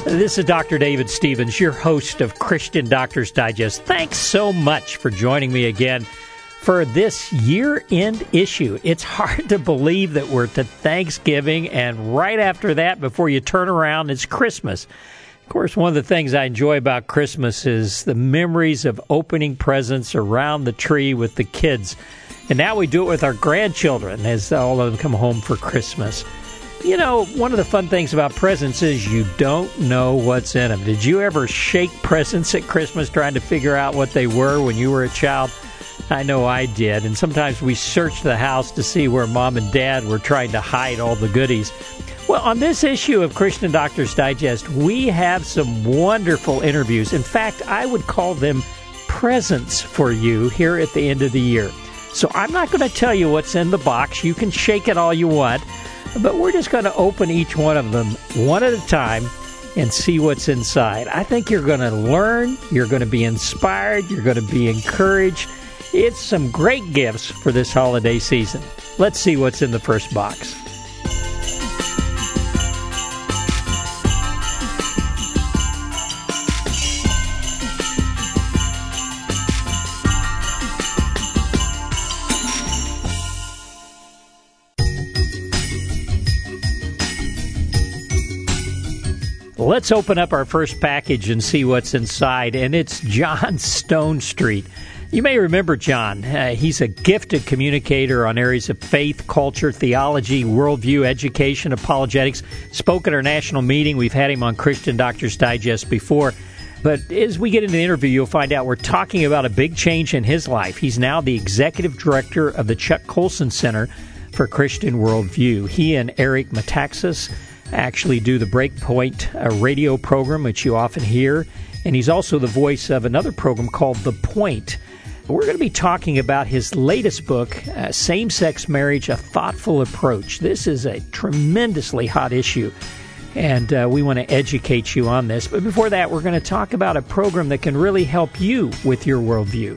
This is Dr. David Stevens, your host of Christian Doctors Digest. Thanks so much for joining me again for this year-end issue. It's hard to believe that we're to Thanksgiving, and right after that, before you turn around, it's Christmas. Of course, one of the things I enjoy about Christmas is the memories of opening presents around the tree with the kids. And now we do it with our grandchildren as all of them come home for Christmas. You know, one of the fun things about presents is you don't know what's in them. Did you ever shake presents at Christmas trying to figure out what they were when you were a child? I know I did. And sometimes we searched the house to see where Mom and Dad were trying to hide all the goodies. Well, on this issue of Christian Doctors Digest, we have some wonderful interviews. In fact, I would call them presents for you here at the end of the year. So I'm not going to tell you what's in the box. You can shake it all you want. But we're just going to open each one of them one at a time and see what's inside. I think you're going to learn, you're going to be inspired, you're going to be encouraged. It's some great gifts for this holiday season. Let's see what's in the first box. Let's open up our first package and see what's inside, and it's John Stonestreet. You may remember John. He's a gifted communicator on areas of faith, culture, theology, worldview, education, apologetics. Spoke at our national meeting. We've had him on Christian Doctors Digest before. But as we get into the interview, you'll find out we're talking about a big change in his life. He's now the executive director of the Chuck Colson Center for Christian Worldview. He and Eric Metaxas actually do the Breakpoint radio program, which you often hear. And he's also the voice of another program called The Point. We're going to be talking about his latest book, Same-Sex Marriage, A Thoughtful Approach. This is a tremendously hot issue, and we want to educate you on this. But before that, we're going to talk about a program that can really help you with your worldview.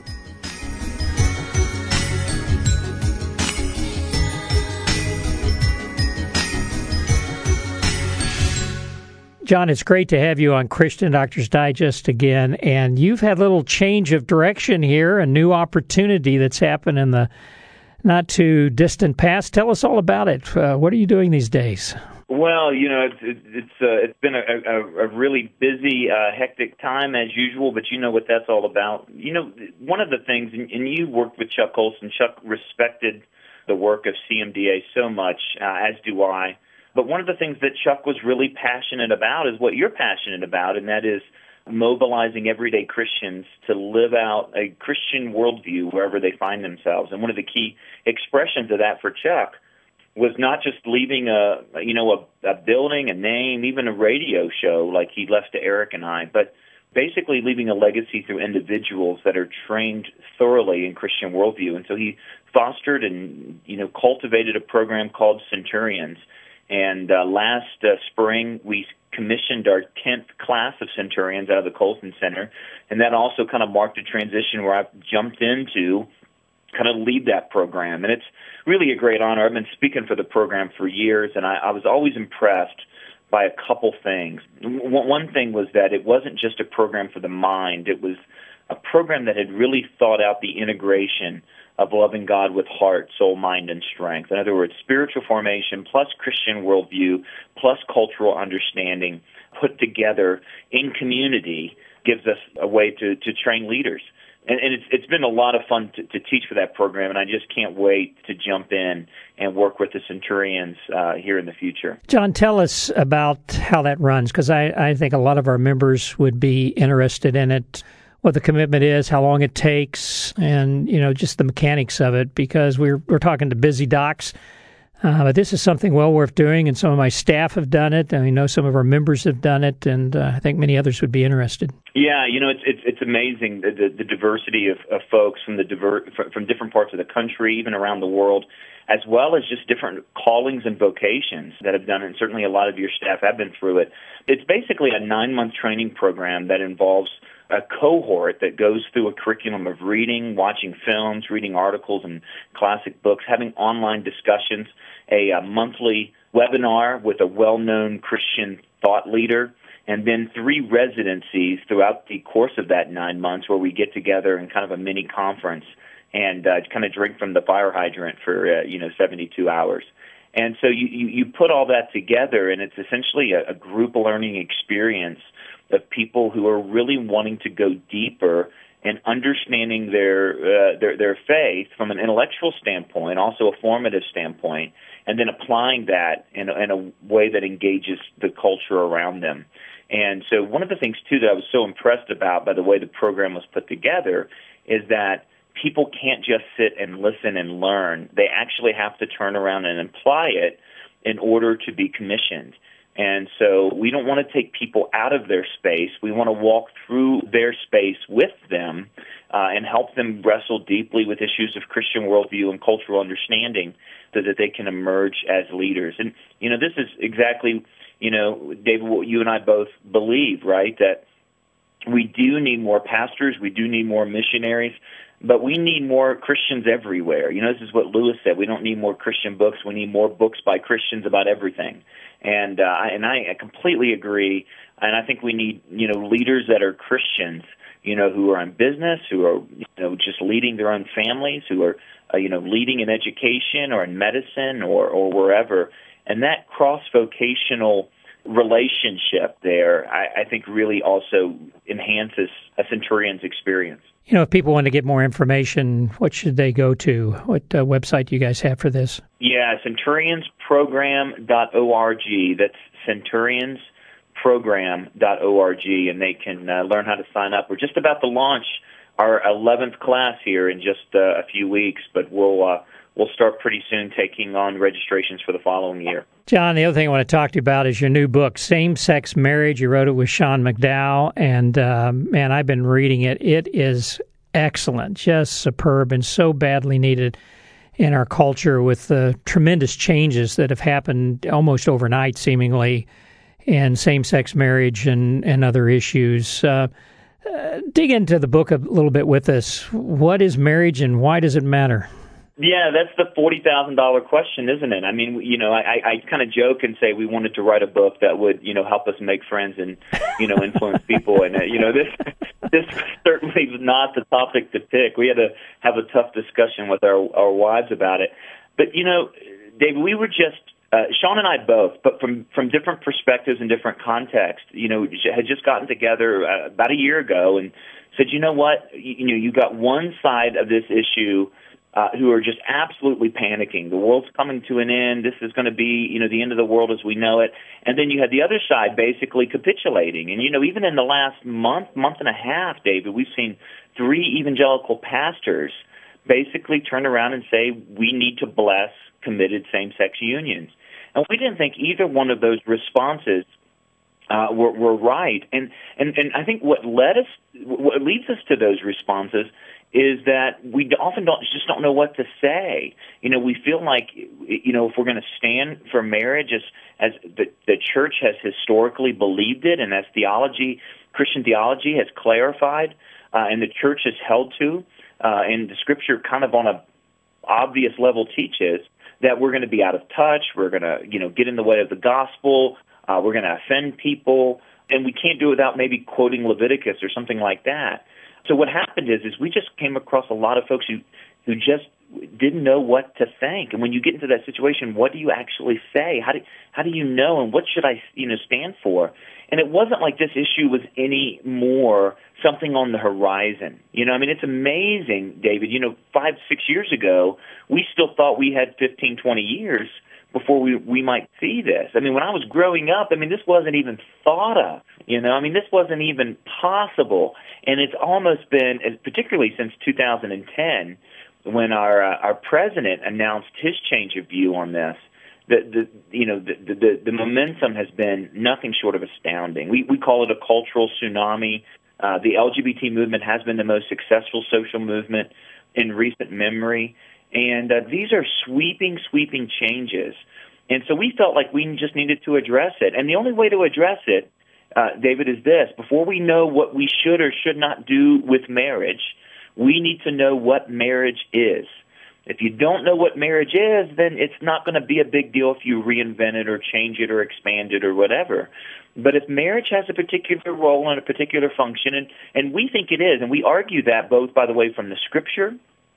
John, it's great to have you on Christian Doctors Digest again, and you've had a little change of direction here, a new opportunity that's happened in the not-too-distant past. Tell us all about it. What are you doing these days? Well, you know, it's been a really busy, hectic time as usual, but you know what that's all about. You know, one of the things, and you worked with Chuck Colson. Chuck respected the work of CMDA so much, as do I. But one of the things that Chuck was really passionate about is what you're passionate about, and that is mobilizing everyday Christians to live out a Christian worldview wherever they find themselves. And one of the key expressions of that for Chuck was not just leaving a building, a name, even a radio show like he left to Eric and I, but basically leaving a legacy through individuals that are trained thoroughly in Christian worldview. And so he fostered and cultivated a program called Centurions. And last spring, we commissioned our 10th class of Centurions out of the Colson Center, and that also kind of marked a transition where I jumped in to kind of lead that program. And it's really a great honor. I've been speaking for the program for years, and I was always impressed by a couple things. One thing was that it wasn't just a program for the mind. It was a program that had really thought out the integration of loving God with heart, soul, mind, and strength. In other words, spiritual formation plus Christian worldview plus cultural understanding put together in community gives us a way to train leaders. And it's been a lot of fun to teach for that program, and I just can't wait to jump in and work with the Centurions here in the future. John, tell us about how that runs, because I think a lot of our members would be interested in it. What the commitment is, how long it takes, and just the mechanics of it, because we're talking to busy docs. But this is something well worth doing, and some of my staff have done it, and I know some of our members have done it, and I think many others would be interested. Yeah, it's amazing the diversity of folks from from different parts of the country, even around the world, as well as just different callings and vocations that have done it. And certainly a lot of your staff have been through it. It's basically a 9-month training program that involves a cohort that goes through a curriculum of reading, watching films, reading articles and classic books, having online discussions, a monthly webinar with a well-known Christian thought leader, and then 3 residencies throughout the course of that 9 months where we get together in kind of a mini conference and kind of drink from the fire hydrant for 72 hours. And so you put all that together, and it's essentially a group learning experience of people who are really wanting to go deeper and understanding their faith from an intellectual standpoint, also a formative standpoint, and then applying that in a way that engages the culture around them. And so one of the things, too, that I was so impressed about by the way the program was put together is that people can't just sit and listen and learn. They actually have to turn around and apply it in order to be commissioned. And so we don't want to take people out of their space. We want to walk through their space with them and help them wrestle deeply with issues of Christian worldview and cultural understanding so that they can emerge as leaders. And, this is exactly, David, what you and I both believe, right, that we do need more pastors, we do need more missionaries, but we need more Christians everywhere. This is what Lewis said. We don't need more Christian books. We need more books by Christians about everything. And I completely agree. And I think we need, leaders that are Christians, who are in business, who are, just leading their own families, who are, leading in education or in medicine or wherever. And that cross-vocational relationship there, I think really also enhances a centurion's experience. If people want to get more information, what should they go to? What website do you guys have for this? Yeah, centurionsprogram.org. That's centurionsprogram.org, and they can learn how to sign up. We're just about to launch our 11th class here in just a few weeks, but we'll start pretty soon taking on registrations for the following year. John, the other thing I want to talk to you about is your new book, Same-Sex Marriage. You wrote it with Sean McDowell, and man, I've been reading it. It is excellent, just superb, and so badly needed in our culture with the tremendous changes that have happened almost overnight, seemingly, in same-sex marriage and other issues. Dig into the book a little bit with us. What is marriage, and why does it matter? Yeah, that's the $40,000 question, isn't it? I mean, I kind of joke and say we wanted to write a book that would, help us make friends and, influence people. And, this certainly is not the topic to pick. We had to have a tough discussion with our wives about it. But, David, we were just, Sean and I both, but from different perspectives and different contexts, had just gotten together about a year ago and said, you know what, you got one side of this issue who are just absolutely panicking. The world's coming to an end. This is going to be, the end of the world as we know it. And then you had the other side basically capitulating. And, even in the last month and a half, David, we've seen 3 evangelical pastors basically turn around and say, we need to bless committed same-sex unions. And we didn't think either one of those responses were right. And I think what leads us to those responses is that we often don't know what to say. We feel like, if we're going to stand for marriage as the church has historically believed it, and as Christian theology has clarified, and the church has held to, and the Scripture kind of on a obvious level teaches that we're going to be out of touch, we're going to, get in the way of the gospel, we're going to offend people, and we can't do it without maybe quoting Leviticus or something like that. So what happened is we just came across a lot of folks who just didn't know what to think. And when you get into that situation, what do you actually say? How do you know? And what should I stand for? And it wasn't like this issue was any more something on the horizon. It's amazing, David. 5-6 years ago, we still thought we had 15, 20 years before we might see this. When I was growing up, this wasn't even thought of. This wasn't even possible. And it's almost been, particularly since 2010, when our president announced his change of view on this, the momentum has been nothing short of astounding. We call it a cultural tsunami. The LGBT movement has been the most successful social movement in recent memory. And these are sweeping changes. And so we felt like we just needed to address it. And the only way to address it, David, is this. Before we know what we should or should not do with marriage, we need to know what marriage is. If you don't know what marriage is, then it's not going to be a big deal if you reinvent it or change it or expand it or whatever. But if marriage has a particular role and a particular function, and we think it is, and we argue that both, by the way, from the Scripture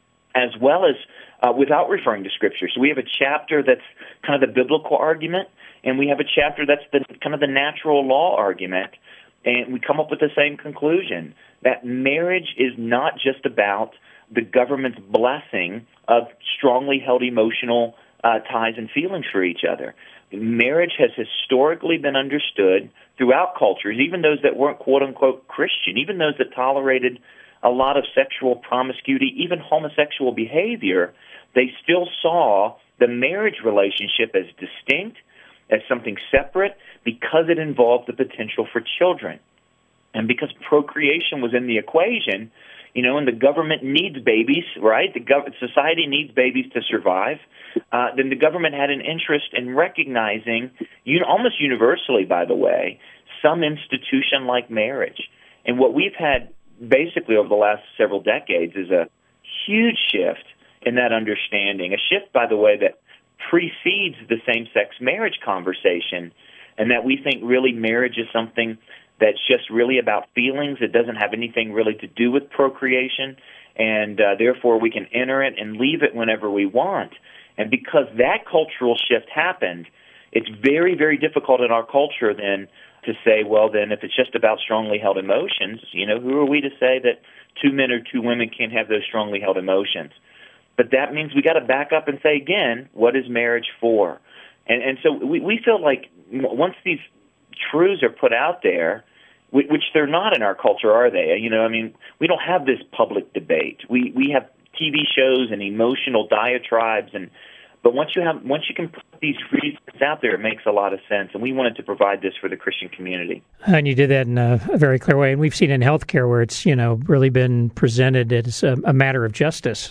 as well as without referring to Scripture. So we have a chapter that's kind of the biblical argument, and we have a chapter that's the kind of the natural law argument, and we come up with the same conclusion, that marriage is not just about the government's blessing of strongly held emotional ties and feelings for each other. Marriage has historically been understood throughout cultures, even those that weren't quote-unquote Christian, even those that tolerated a lot of sexual promiscuity, even homosexual behavior. They still saw the marriage relationship as distinct, as something separate, because it involved the potential for children. And because procreation was in the equation, and the government needs babies, right? Society needs babies to survive. Then the government had an interest in recognizing, almost universally, by the way, some institution like marriage. And what we've had basically over the last several decades is a huge shift in that understanding, a shift, by the way, that precedes the same-sex marriage conversation, and that we think really marriage is something that's just really about feelings. It doesn't have anything really to do with procreation, and therefore we can enter it and leave it whenever we want. And because that cultural shift happened, it's very, very difficult in our culture then to say, well, then if it's just about strongly held emotions, who are we to say that two men or two women can't have those strongly held emotions? But that means we got to back up and say again, what is marriage for? And so we feel like once these truths are put out there, which they're not in our culture, are they? We don't have this public debate. We have TV shows and emotional diatribes, but once you can put these reasons out there, it makes a lot of sense. And we wanted to provide this for the Christian community. And you did that in a very clear way. And we've seen in healthcare where it's really been presented as a matter of justice.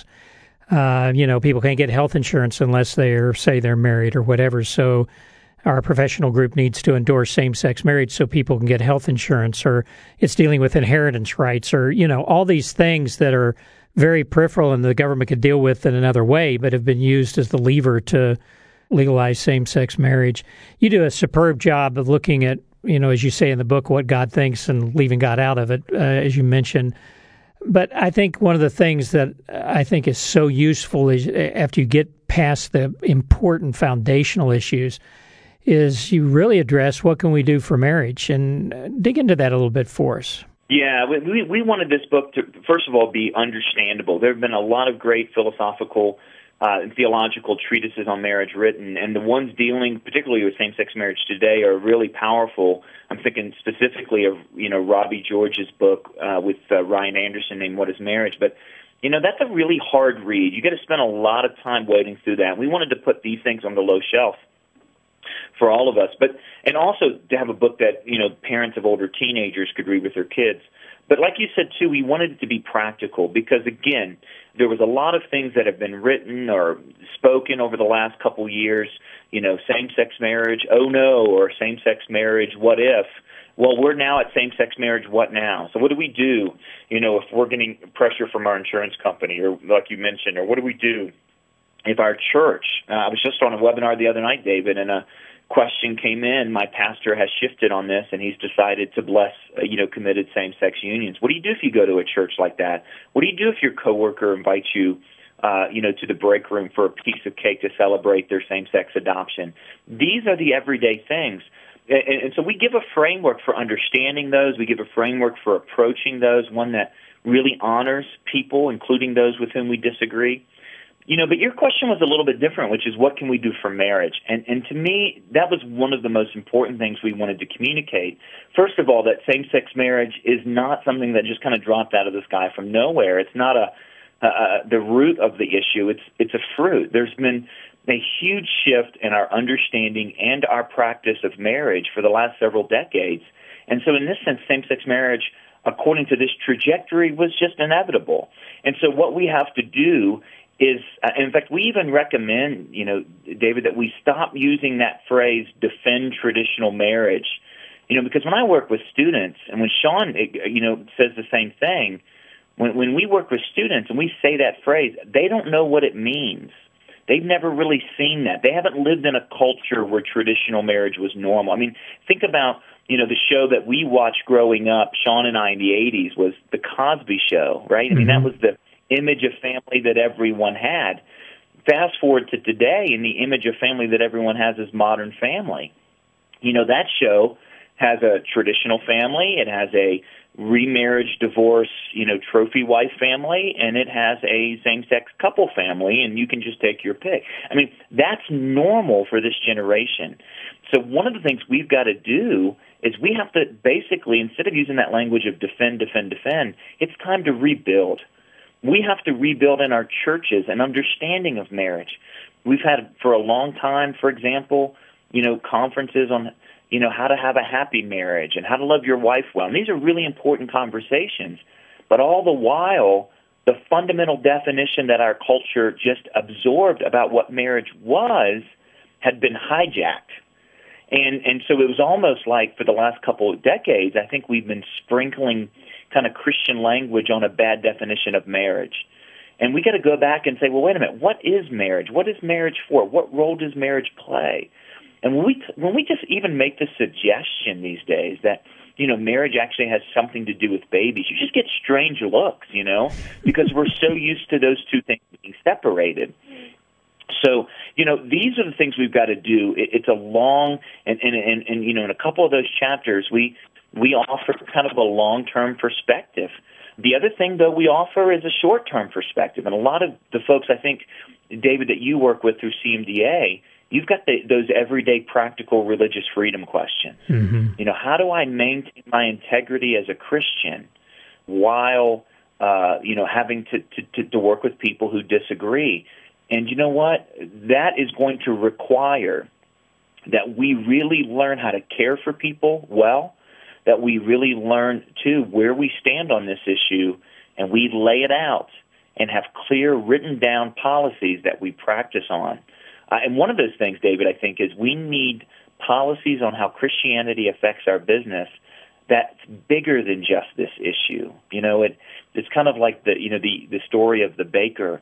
People can't get health insurance unless say they're married or whatever. So our professional group needs to endorse same-sex marriage so people can get health insurance, or it's dealing with inheritance rights, or, all these things that are very peripheral and the government could deal with in another way, but have been used as the lever to legalize same-sex marriage. You do a superb job of looking at, as you say in the book, what God thinks and leaving God out of it, as you mentioned. But I think one of the things that I think is so useful is after you get past the important foundational issues is you really address what can we do for marriage, and dig into that a little bit for us. Yeah, we wanted this book to, first of all, be understandable. There have been a lot of great philosophical and theological treatises on marriage written, and the ones dealing particularly with same-sex marriage today are really powerful. I'm thinking specifically of, Robbie George's book with Ryan Anderson named What is Marriage? But, that's a really hard read. You got to spend a lot of time wading through that. We wanted to put these things on the low shelf for all of us, and also to have a book that parents of older teenagers could read with their kids. But like you said too, we wanted it to be practical because again, there was a lot of things that have been written or spoken over the last couple years. Same-sex marriage, oh no, or same-sex marriage, what if? Well, we're now at same-sex marriage, what now? So what do we do? If we're getting pressure from our insurance company, or like you mentioned, or what do we do if our church? I was just on a webinar the other night, David, and a question came in. My pastor has shifted on this, and he's decided to bless, committed same-sex unions. What do you do if you go to a church like that? What do you do if your coworker invites you, to the break room for a piece of cake to celebrate their same-sex adoption? These are the everyday things. And so we give a framework for understanding those. We give a framework for approaching those, one that really honors people, including those with whom we disagree. But your question was a little bit different, which is what can we do for marriage? And to me, that was one of the most important things we wanted to communicate. First of all, that same-sex marriage is not something that just kind of dropped out of the sky from nowhere. It's not the root of the issue. It's a fruit. There's been a huge shift in our understanding and our practice of marriage for the last several decades. And so in this sense, same-sex marriage, according to this trajectory, was just inevitable. And so what we have to do is, in fact, we even recommend, David, that we stop using that phrase, defend traditional marriage, because when I work with students, and when Sean, says the same thing, when we work with students and we say that phrase, they don't know what it means. They've never really seen that. They haven't lived in a culture where traditional marriage was normal. I mean, think about, the show that we watched growing up, Sean and I, in the 80s, was The Cosby Show, right? I mean, that was the image of family that everyone had. Fast forward to today, and the image of family that everyone has is Modern Family. That show has a traditional family, it has a remarriage, divorce, trophy wife family, and it has a same-sex couple family, and you can just take your pick. I mean, that's normal for this generation. So one of the things we've got to do is we have to basically, instead of using that language of defend, it's time to rebuild. We have to rebuild in our churches an understanding of marriage. We've had for a long time, for example, conferences on how to have a happy marriage and how to love your wife well. And these are really important conversations. But all the while, the fundamental definition that our culture just absorbed about what marriage was had been hijacked. And so it was almost like for the last couple of decades, I think we've been sprinkling kind of Christian language on a bad definition of marriage. And we got to go back and say, well, wait a minute, what is marriage? What is marriage for? What role does marriage play? And when we just even make the suggestion these days that, marriage actually has something to do with babies, you just get strange looks, because we're so used to those two things being separated. So, these are the things we've got to do. It's a long, and in a couple of those chapters, we offer kind of a long-term perspective. The other thing, though, we offer is a short-term perspective. And a lot of the folks, I think, David, that you work with through CMDA, you've got those everyday practical religious freedom questions. Mm-hmm. How do I maintain my integrity as a Christian while, having to work with people who disagree? And you know what? That is going to require that we really learn how to care for people well, that we really learn, too, where we stand on this issue, and we lay it out and have clear written down policies that we practice on. And one of those things, David, I think, is we need policies on how Christianity affects our business that's bigger than just this issue. It's kind of like the story of the baker.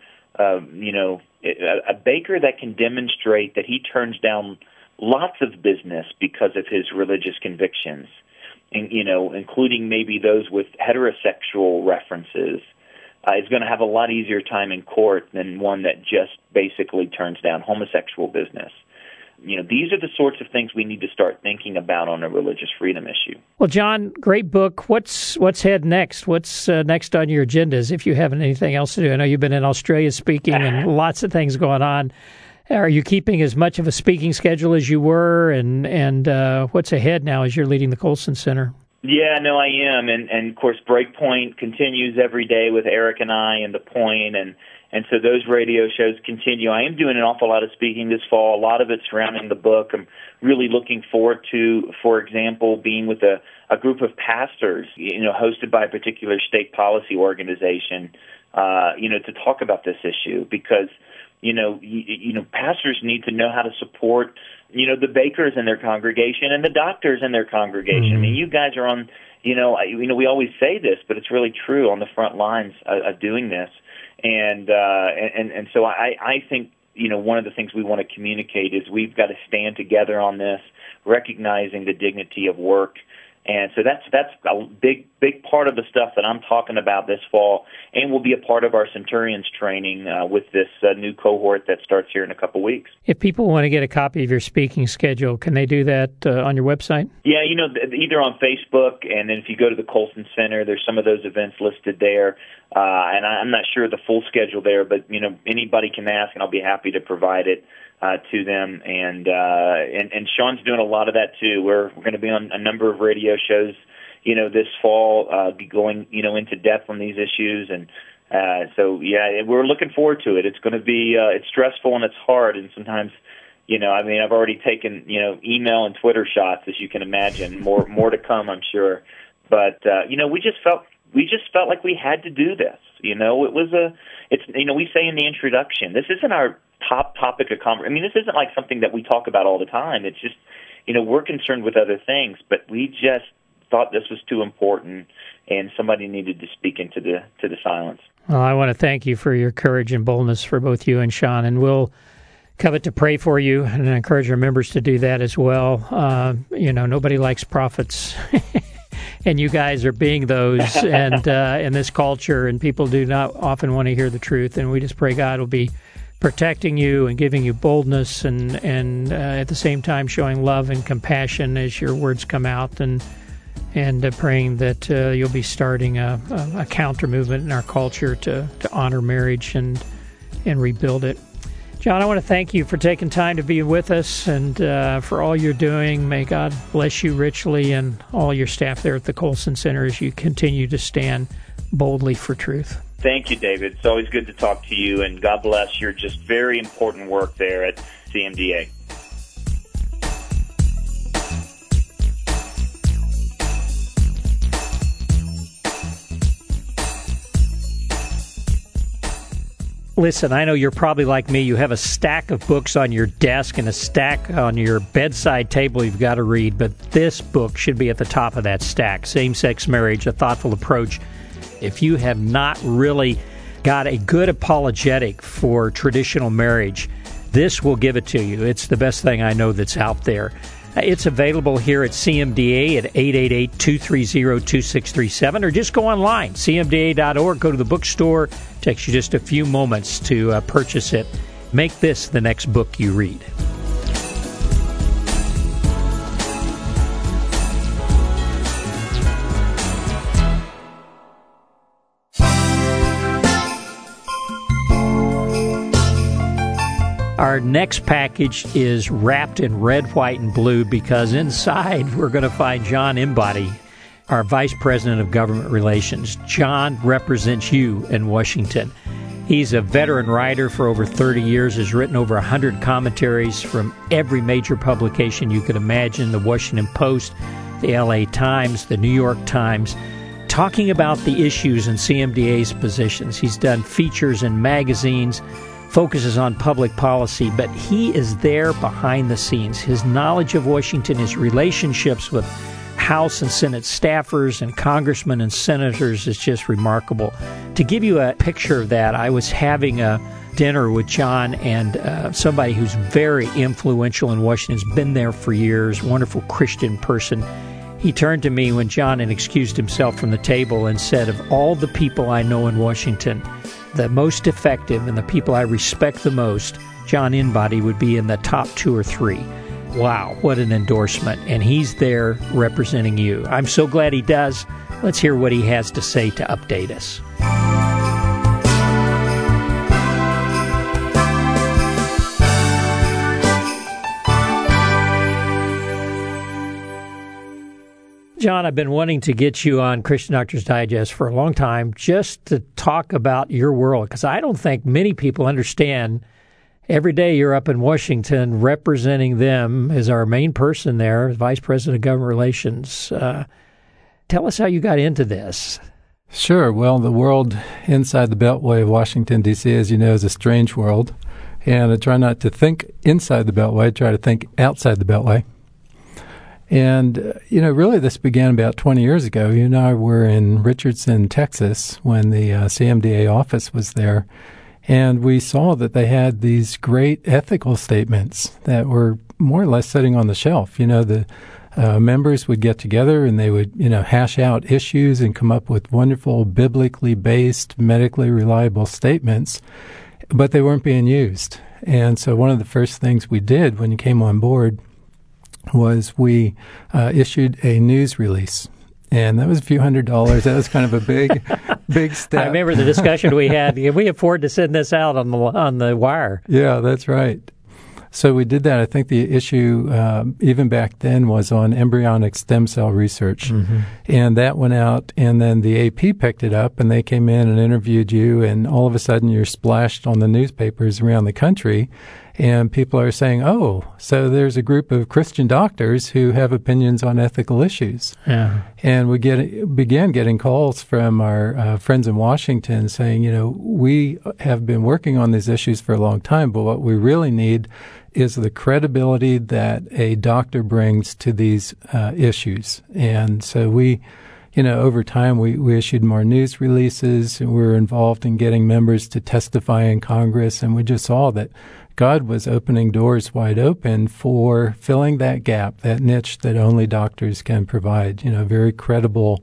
A baker that can demonstrate that he turns down lots of business because of his religious convictions, and including maybe those with heterosexual references, is going to have a lot easier time in court than one that just basically turns down homosexual business. These are the sorts of things we need to start thinking about on a religious freedom issue. Well, John, great book. What's head next? What's next on your agendas if you haven't anything else to do? I know you've been in Australia speaking and lots of things going on. Are you keeping as much of a speaking schedule as you were? And what's ahead now as you're leading the Colson Center? Yeah, no, I am. And of course, Breakpoint continues every day with Eric and I and The Point, and so those radio shows continue. I am doing an awful lot of speaking this fall, a lot of it surrounding the book. I'm really looking forward to, for example, being with a group of pastors, hosted by a particular state policy organization, to talk about this issue, because, pastors need to know how to support, the bakers in their congregation and the doctors in their congregation. Mm-hmm. I mean, you guys are on, we always say this, but it's really true, on the front lines of doing this. And so I think, one of the things we want to communicate is we've got to stand together on this, recognizing the dignity of work. And so that's a big part of the stuff that I'm talking about this fall, and will be a part of our Centurions training with this new cohort that starts here in a couple weeks. If people want to get a copy of your speaking schedule, can they do that on your website? Yeah, either on Facebook, and then if you go to the Colson Center, there's some of those events listed there. And I'm not sure of the full schedule there, but anybody can ask, and I'll be happy to provide it to them. And Sean's doing a lot of that too. We're going to be on a number of radio shows, this fall, going into depth on these issues, and so yeah, we're looking forward to it. It's going to be it's stressful and it's hard, and sometimes. I've already taken, email and Twitter shots, as you can imagine. More to come, I'm sure. But we just felt like we had to do this. We say in the introduction, this isn't our top topic of conversation. This isn't like something that we talk about all the time. It's just, we're concerned with other things, but we just thought this was too important, and somebody needed to speak into the silence. Well, I want to thank you for your courage and boldness for both you and Sean, and we'll covet to pray for you, and I encourage our members to do that as well. Nobody likes prophets, and you guys are being those, and in this culture, and people do not often want to hear the truth, and we just pray God will be protecting you and giving you boldness, and at the same time showing love and compassion as your words come out, and praying that you'll be starting a counter movement in our culture to honor marriage and rebuild it. John, I want to thank you for taking time to be with us and for all you're doing. May God bless you richly and all your staff there at the Colson Center as you continue to stand boldly for truth. Thank you, David. It's always good to talk to you, and God bless your just very important work there at CMDA. Listen, I know you're probably like me. You have a stack of books on your desk and a stack on your bedside table you've got to read, but this book should be at the top of that stack, Same-Sex Marriage, A Thoughtful Approach. If you have not really got a good apologetic for traditional marriage, this will give it to you. It's the best thing I know that's out there. It's available here at CMDA at 888-230-2637, or just go online, cmda.org, go to the bookstore. It takes you just a few moments to purchase it. Make this the next book you read. Our next package is wrapped in red, white, and blue because inside we're going to find John Embody, our Vice President of Government Relations. John represents you in Washington. He's a veteran writer for over 30 years, has written over 100 commentaries from every major publication you could imagine, the Washington Post, the LA Times, the New York Times, talking about the issues in CMDA's positions. He's done features in magazines, focuses on public policy, but he is there behind the scenes. His knowledge of Washington, his relationships with House and Senate staffers and congressmen and senators is just remarkable. To give you a picture of that, I was having a dinner with John and somebody who's very influential in Washington, has been there for years, wonderful Christian person. He turned to me when John had excused himself from the table and said, of all the people I know in Washington, the most effective and the people I respect the most, John Embody would be in the top 2 or 3. Wow, what an endorsement. And he's there representing you. I'm so glad he does. Let's hear what he has to say to update us. John, I've been wanting to get you on Christian Doctors Digest for a long time just to talk about your world, because I don't think many people understand. Every day you're up in Washington representing them as our main person there, Vice President of Government Relations. Tell us how you got into this. Sure. Well, the world inside the Beltway of Washington, D.C., as you know, is a strange world. And I try not to think inside the Beltway, I try to think outside the Beltway. And, really this began about 20 years ago. You and I were in Richardson, Texas, when the CMDA office was there. And we saw that they had these great ethical statements that were more or less sitting on the shelf. The members would get together and they would, hash out issues and come up with wonderful, biblically based, medically reliable statements, but they weren't being used. And so one of the first things we did when you came on board was we issued a news release. And that was a few $100s. That was kind of a big step. I remember the discussion we had. Can we afford to send this out on the wire? Yeah, that's right. So we did that. I think the issue, even back then, was on embryonic stem cell research. Mm-hmm. And that went out, and then the AP picked it up, and they came in and interviewed you, and all of a sudden you're splashed on the newspapers around the country. And people are saying, oh, so there's a group of Christian doctors who have opinions on ethical issues. Yeah. And we began getting calls from our friends in Washington saying, we have been working on these issues for a long time, but what we really need is the credibility that a doctor brings to these issues. And so we, over time, we issued more news releases, and we were involved in getting members to testify in Congress, and we just saw that God was opening doors wide open for filling that gap, that niche that only doctors can provide, very credible,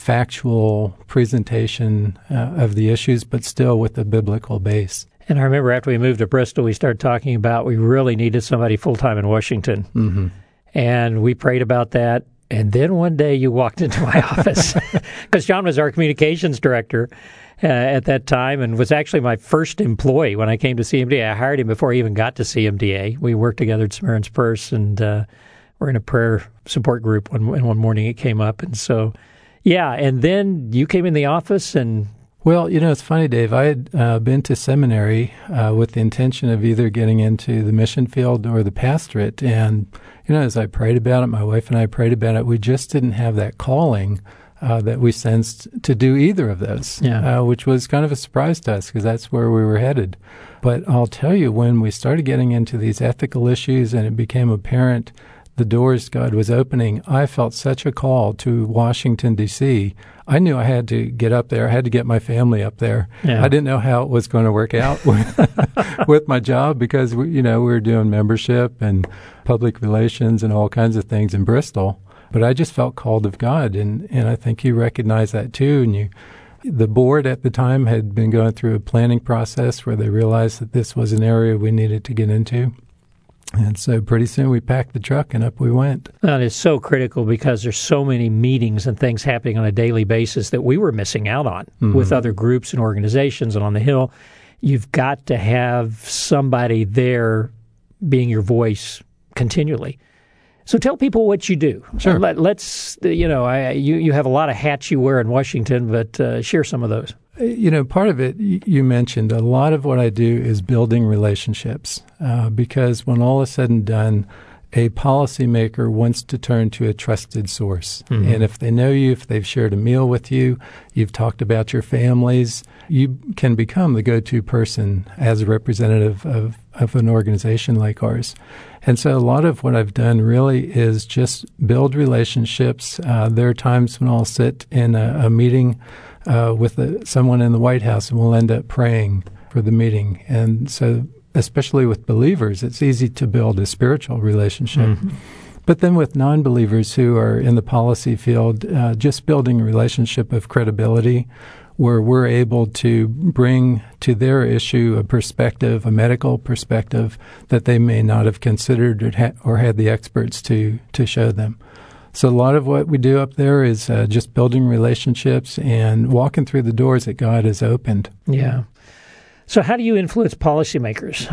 factual presentation of the issues, but still with a biblical base. And I remember after we moved to Bristol, we started talking about we really needed somebody full-time in Washington. Mm-hmm. And we prayed about that. And then one day you walked into my office because John was our communications director at that time and was actually my first employee when I came to CMDA. I hired him before I even got to CMDA. We worked together at Samaritan's Purse, and we're in a prayer support group. One morning it came up. And so, yeah, and then you came in the office and... Well, it's funny, Dave. I had been to seminary with the intention of either getting into the mission field or the pastorate. And, as I prayed about it, my wife and I prayed about it, we just didn't have that calling that we sensed to do either of those, which was kind of a surprise to us because that's where we were headed. But I'll tell you, when we started getting into these ethical issues and it became apparent the doors God was opening, I felt such a call to Washington, D.C. I knew I had to get up there. I had to get my family up there. Yeah. I didn't know how it was going to work out with my job because, we were doing membership and public relations and all kinds of things in Bristol. But I just felt called of God, and I think you recognize that too. And the board at the time had been going through a planning process where they realized that this was an area we needed to get into. And so pretty soon we packed the truck and up we went. That is so critical because there's so many meetings and things happening on a daily basis that we were missing out on with other groups and organizations and on the Hill. You've got to have somebody there being your voice continually. So tell people what you do. Sure. Let's, you have a lot of hats you wear in Washington, but share some of those. Part of it, you mentioned, a lot of what I do is building relationships because when all is said and done, a policymaker wants to turn to a trusted source. Mm-hmm. And if they know you, if they've shared a meal with you, you've talked about your families, you can become the go-to person as a representative of an organization like ours. And so a lot of what I've done really is just build relationships. There are times when I'll sit in a meeting with someone in the White House and we'll end up praying for the meeting. And so especially with believers, it's easy to build a spiritual relationship. Mm-hmm. But then with non-believers who are in the policy field, just building a relationship of credibility where we're able to bring to their issue a perspective, a medical perspective that they may not have considered or had the experts to show them. So a lot of what we do up there is just building relationships and walking through the doors that God has opened. Yeah. So how do you influence policymakers?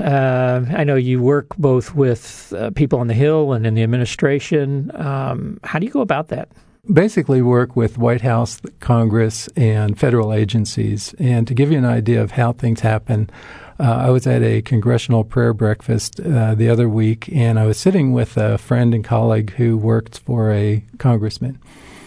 I know you work both with people on the Hill and in the administration. How do you go about that? Basically work with White House, Congress, and federal agencies. And to give you an idea of how things happen, I was at a congressional prayer breakfast the other week, and I was sitting with a friend and colleague who worked for a congressman.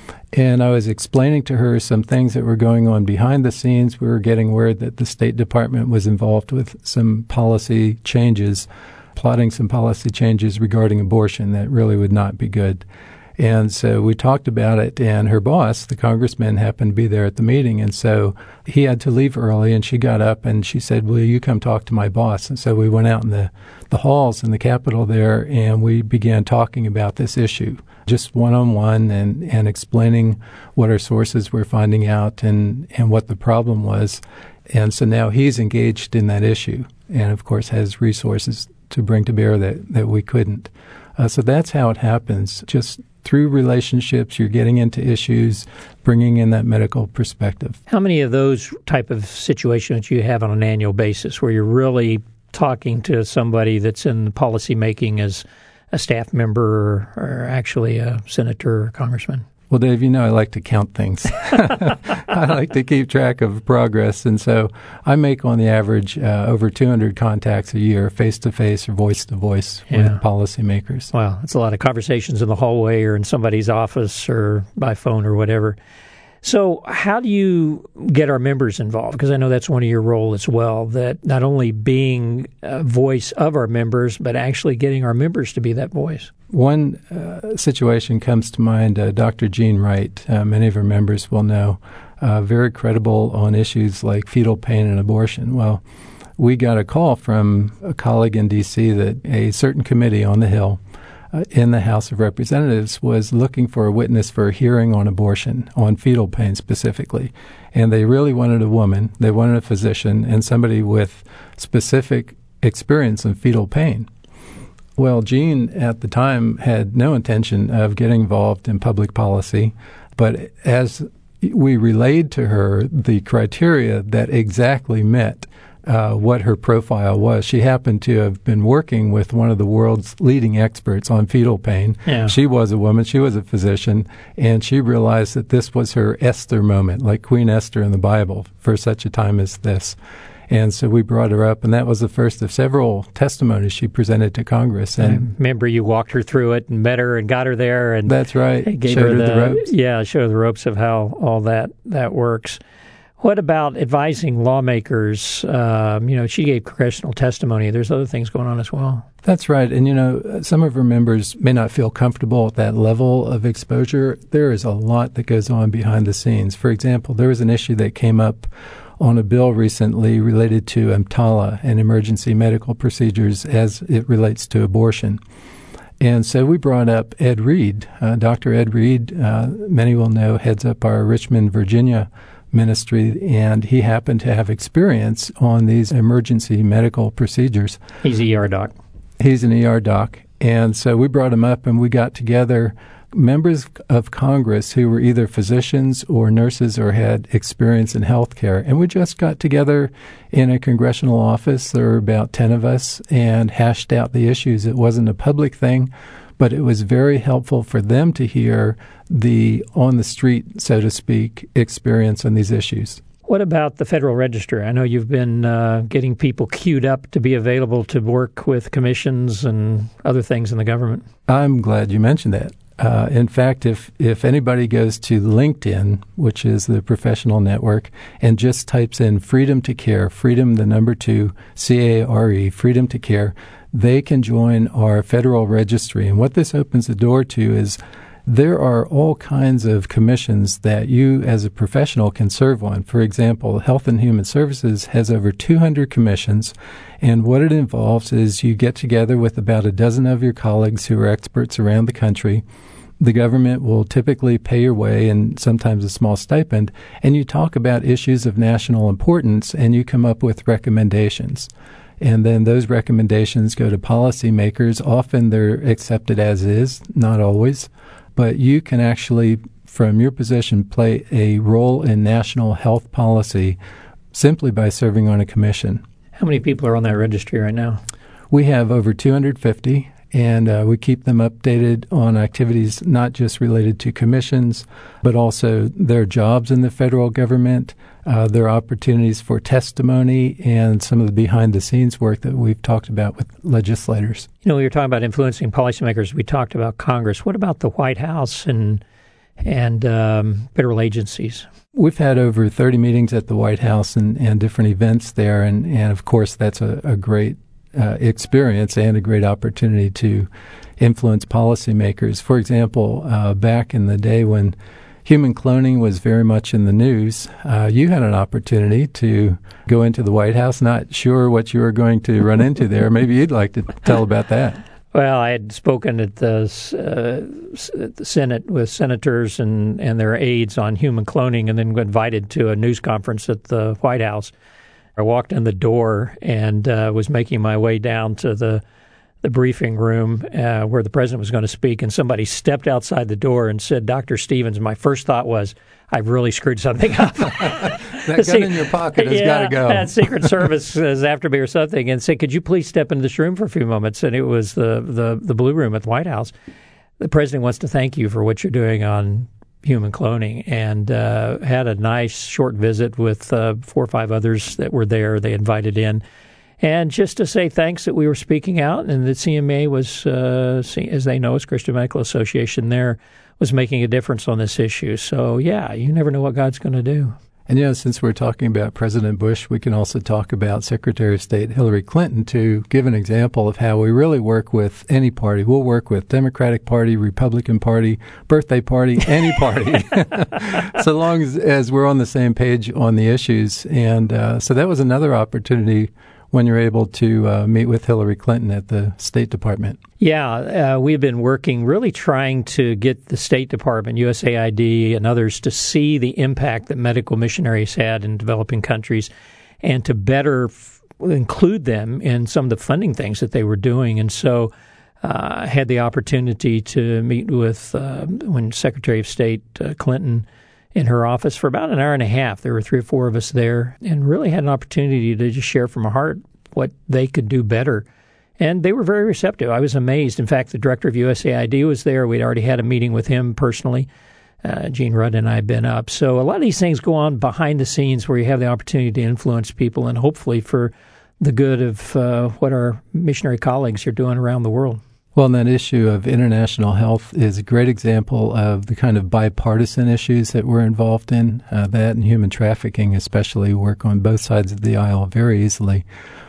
And I was explaining to her some things that were going on behind the scenes. We were getting word that the State Department was involved with some policy changes, plotting some policy changes regarding abortion that really would not be good. And so we talked about it, and her boss, the congressman, happened to be there at the meeting. And so he had to leave early, and she got up and she said, will you come talk to my boss? And so we went out in the halls in the Capitol there, and we began talking about this issue, just one-on-one and explaining what our sources were finding out and what the problem was. And so now he's engaged in that issue and, of course, has resources to bring to bear that we couldn't. So that's how it happens, just through relationships, you're getting into issues, bringing in that medical perspective. How many of those type of situations you have on an annual basis where you're really talking to somebody that's in policy making as a staff member or actually a senator or congressman? Well, Dave, I like to count things. I like to keep track of progress. And so I make, on the average, over 200 contacts a year, face-to-face or voice-to-voice with policymakers. Wow, that's a lot of conversations in the hallway or in somebody's office or by phone or whatever. So how do you get our members involved? Because I know that's one of your role as well, that not only being a voice of our members, but actually getting our members to be that voice. One situation comes to mind, Dr. Jean Wright, many of our members will know, very credible on issues like fetal pain and abortion. Well, we got a call from a colleague in D.C. that a certain committee on the Hill in the House of Representatives was looking for a witness for a hearing on abortion, on fetal pain specifically. And they really wanted a woman, they wanted a physician, and somebody with specific experience in fetal pain. Well, Jean at the time had no intention of getting involved in public policy, but as we relayed to her the criteria that exactly met what her profile was. She happened to have been working with one of the world's leading experts on fetal pain. Yeah. She was a woman. She was a physician. And she realized that this was her Esther moment, like Queen Esther in the Bible, for such a time as this. And so we brought her up, and that was the first of several testimonies she presented to Congress. And I remember you walked her through it and met her and got her there. And that's right. Showed her the ropes. Yeah, showed her the ropes of how all that works. What about advising lawmakers? She gave congressional testimony. There's other things going on as well. That's right. And, some of our members may not feel comfortable at that level of exposure. There is a lot that goes on behind the scenes. For example, there was an issue that came up on a bill recently related to EMTALA and emergency medical procedures as it relates to abortion. And so we brought up Ed Reed. Dr. Ed Reed, many will know, heads up our Richmond, Virginia ministry, and he happened to have experience on these emergency medical procedures. He's an ER doc. He's an ER doc. And so we brought him up, and we got together members of Congress who were either physicians or nurses or had experience in healthcare. And we just got together in a congressional office. There were about 10 of us and hashed out the issues. It wasn't a public thing, but it was very helpful for them to hear the on-the-street, so to speak, experience on these issues. What about the Federal Register? I know you've been getting people queued up to be available to work with commissions and other things in the government. I'm glad you mentioned that. In fact, if anybody goes to LinkedIn, which is the professional network, and just types in Freedom to Care, Freedom, the number 2, C-A-R-E, Freedom to Care, they can join our federal registry. And what this opens the door to is there are all kinds of commissions that you as a professional can serve on. For example, Health and Human Services has over 200 commissions, and what it involves is you get together with about a dozen of your colleagues who are experts around the country. The government will typically pay your way and sometimes a small stipend, and you talk about issues of national importance, and you come up with recommendations. And then those recommendations go to policymakers. Often they're accepted as is, not always. But you can actually, from your position, play a role in national health policy simply by serving on a commission. How many people are on that registry right now? We have over 250, and we keep them updated on activities not just related to commissions, but also their jobs in the federal government, their opportunities for testimony, and some of the behind-the-scenes work that we've talked about with legislators. We were talking about influencing policymakers. We talked about Congress. What about the White House and federal agencies? We've had over 30 meetings at the White House and different events there, and of course that's a great experience and a great opportunity to influence policymakers. For example, back in the day when human cloning was very much in the news, you had an opportunity to go into the White House. Not sure what you were going to run into there. Maybe you'd like to tell about that. Well, I had spoken at the Senate with senators and their aides on human cloning, and then got invited to a news conference at the White House. I walked in the door and was making my way down to the briefing room where the president was going to speak, and somebody stepped outside the door and said, "Dr. Stevens." My first thought was, I've really screwed something up. That gun in your pocket has got to go. That Secret Service is after me or something, and said, "Could you please step into this room for a few moments?" And it was the Blue Room at the White House. The president wants to thank you for what you're doing on human cloning, and had a nice short visit with 4 or 5 others that were there. They invited in. And just to say thanks that we were speaking out, and that CMA was, as they know, as Christian Medical Association there, was making a difference on this issue. So, yeah, you never know what God's going to do. And, since we're talking about President Bush, we can also talk about Secretary of State Hillary Clinton to give an example of how we really work with any party. We'll work with Democratic Party, Republican Party, birthday party, any party, so long as we're on the same page on the issues. And so that was another opportunity when you're able to meet with Hillary Clinton at the State Department. Yeah, we've been working, really trying to get the State Department, USAID, and others to see the impact that medical missionaries had in developing countries and to better include them in some of the funding things that they were doing. And so I had the opportunity to meet with when Secretary of State Clinton in her office for about an hour and a half. There were 3 or 4 of us there, and really had an opportunity to just share from our heart what they could do better. And they were very receptive. I was amazed. In fact, the director of USAID was there. We'd already had a meeting with him personally. Gene Rudd and I had been up. So a lot of these things go on behind the scenes where you have the opportunity to influence people, and hopefully for the good of what our missionary colleagues are doing around the world. Well, and that issue of international health is a great example of the kind of bipartisan issues that we're involved in. That and human trafficking especially work on both sides of the aisle very easily.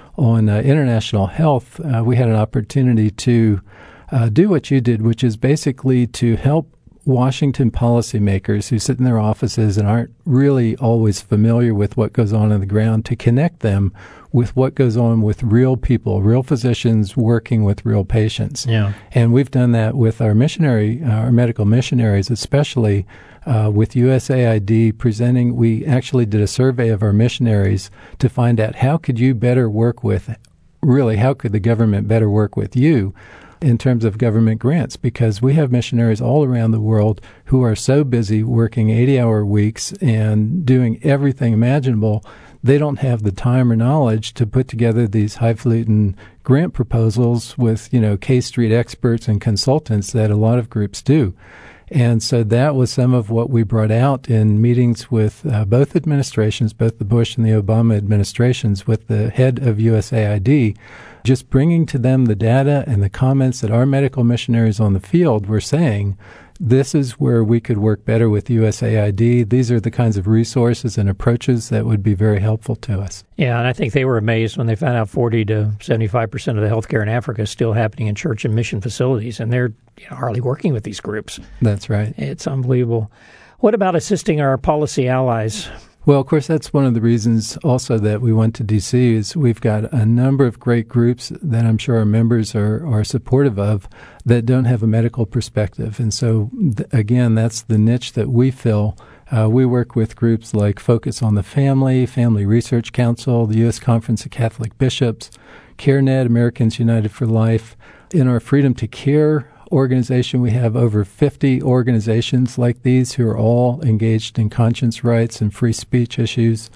On international health, we had an opportunity to do what you did, which is basically to help Washington policymakers who sit in their offices and aren't really always familiar with what goes on the ground, to connect them with what goes on with real people, real physicians working with real patients. Yeah. And we've done that with our medical missionaries, especially with USAID presenting. We actually did a survey of our missionaries to find out how could you better work with, really, how could the government better work with you in terms of government grants, because we have missionaries all around the world who are so busy working 80-hour weeks and doing everything imaginable, they don't have the time or knowledge to put together these highfalutin grant proposals with, K Street experts and consultants that a lot of groups do. And so that was some of what we brought out in meetings with both administrations, both the Bush and the Obama administrations, with the head of USAID, just bringing to them the data and the comments that our medical missionaries on the field were saying. This is where we could work better with USAID. These are the kinds of resources and approaches that would be very helpful to us. Yeah, and I think they were amazed when they found out 40 to 75% of the healthcare in Africa is still happening in church and mission facilities, and they're hardly working with these groups. That's right. It's unbelievable. What about assisting our policy allies? Well, of course, that's one of the reasons also that we went to D.C. is we've got a number of great groups that I'm sure our members are supportive of that don't have a medical perspective. And so, again, that's the niche that we fill. We work with groups like Focus on the Family, Family Research Council, the U.S. Conference of Catholic Bishops, CareNet, Americans United for Life. In our Freedom to Care organization, we have over 50 organizations like these who are all engaged in conscience rights and free speech issues.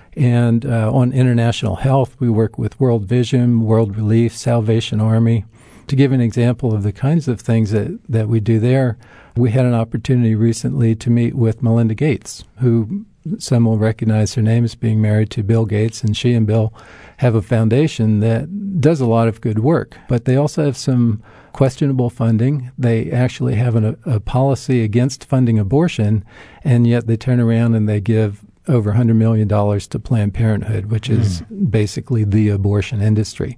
And on international health, we work with World Vision, World Relief, Salvation Army. To give an example of the kinds of things that we do there, we had an opportunity recently to meet with Melinda Gates, who some will recognize her name as being married to Bill Gates, and she and Bill have a foundation that does a lot of good work. But they also have some questionable funding. They actually have a policy against funding abortion, and yet they turn around and they give over $100 million to Planned Parenthood, which is basically the abortion industry.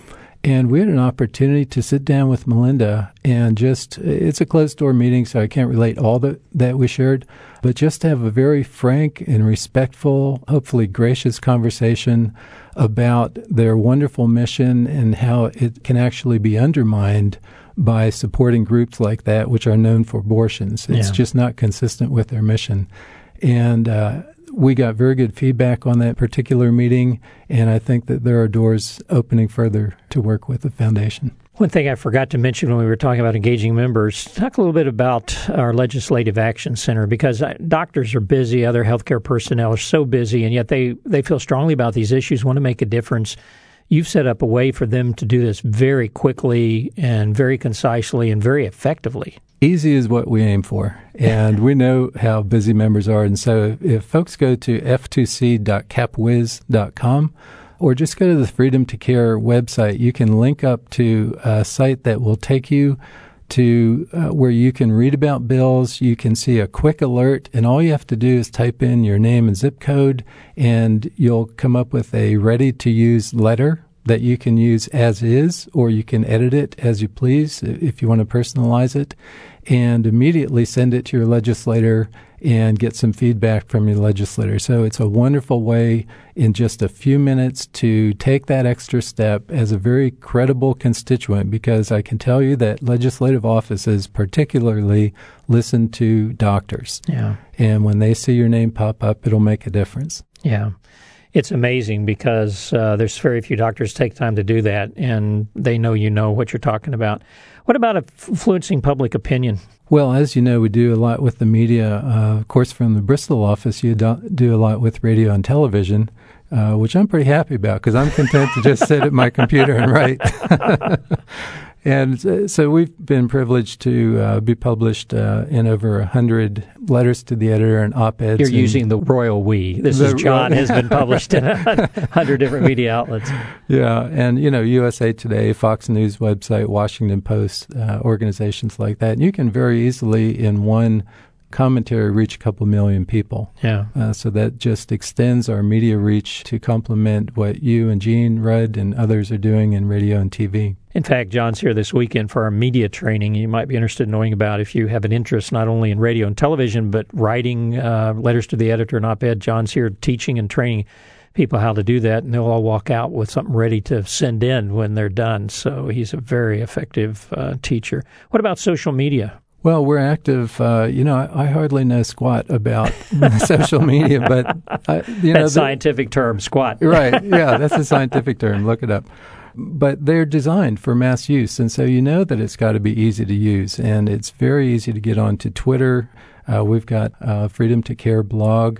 And we had an opportunity to sit down with Melinda and it's a closed-door meeting, so I can't relate all that we shared, but just to have a very frank and respectful, hopefully gracious conversation about their wonderful mission and how it can actually be undermined by supporting groups like that, which are known for abortions. It's just not consistent with their mission. And we got very good feedback on that particular meeting, and I think that there are doors opening further to work with the foundation. One thing I forgot to mention when we were talking about engaging members, talk a little bit about our Legislative Action Center, because doctors are busy, other healthcare personnel are so busy, and yet they feel strongly about these issues, want to make a difference. You've set up a way for them to do this very quickly and very concisely and very effectively. Easy is what we aim for, and we know how busy members are. And so if folks go to f2c.capwiz.com or just go to the Freedom to Care website, you can link up to a site that will take you to where you can read about bills. You can see a quick alert, and all you have to do is type in your name and zip code, and you'll come up with a ready-to-use letter that you can use as is, or you can edit it as you please if you want to personalize it, and immediately send it to your legislator and get some feedback from your legislator. So it's a wonderful way in just a few minutes to take that extra step as a very credible constituent, because I can tell you that legislative offices particularly listen to doctors. Yeah. And when they see your name pop up, it'll make a difference. Yeah. It's amazing because there's very few doctors take time to do that, and they know you know what you're talking about. What about influencing public opinion? Well, as you know, we do a lot with the media. Of course, from the Bristol office, you do a lot with radio and television, which I'm pretty happy about because I'm content to just sit at my computer and write. And so we've been privileged to be published in over 100 letters to the editor and op-eds. You're using the royal we. This is John has been published in 100 different media outlets. Yeah, and, USA Today, Fox News website, Washington Post, organizations like that. And you can very easily, in one commentary, reach a couple million people. Yeah. So that just extends our media reach to complement what you and Gene Rudd and others are doing in radio and TV. In fact, John's here this weekend for our media training. You might be interested in knowing about if you have an interest not only in radio and television, but writing letters to the editor and op-ed. John's here teaching and training people how to do that, and they'll all walk out with something ready to send in when they're done. So he's a very effective teacher. What about social media? Well, we're active. I hardly know squat about social media, but that's scientific term, squat. Right? Yeah, that's a scientific term. Look it up. But they're designed for mass use, and so you know that it's got to be easy to use, and it's very easy to get onto Twitter. We've got Freedom to Care blog,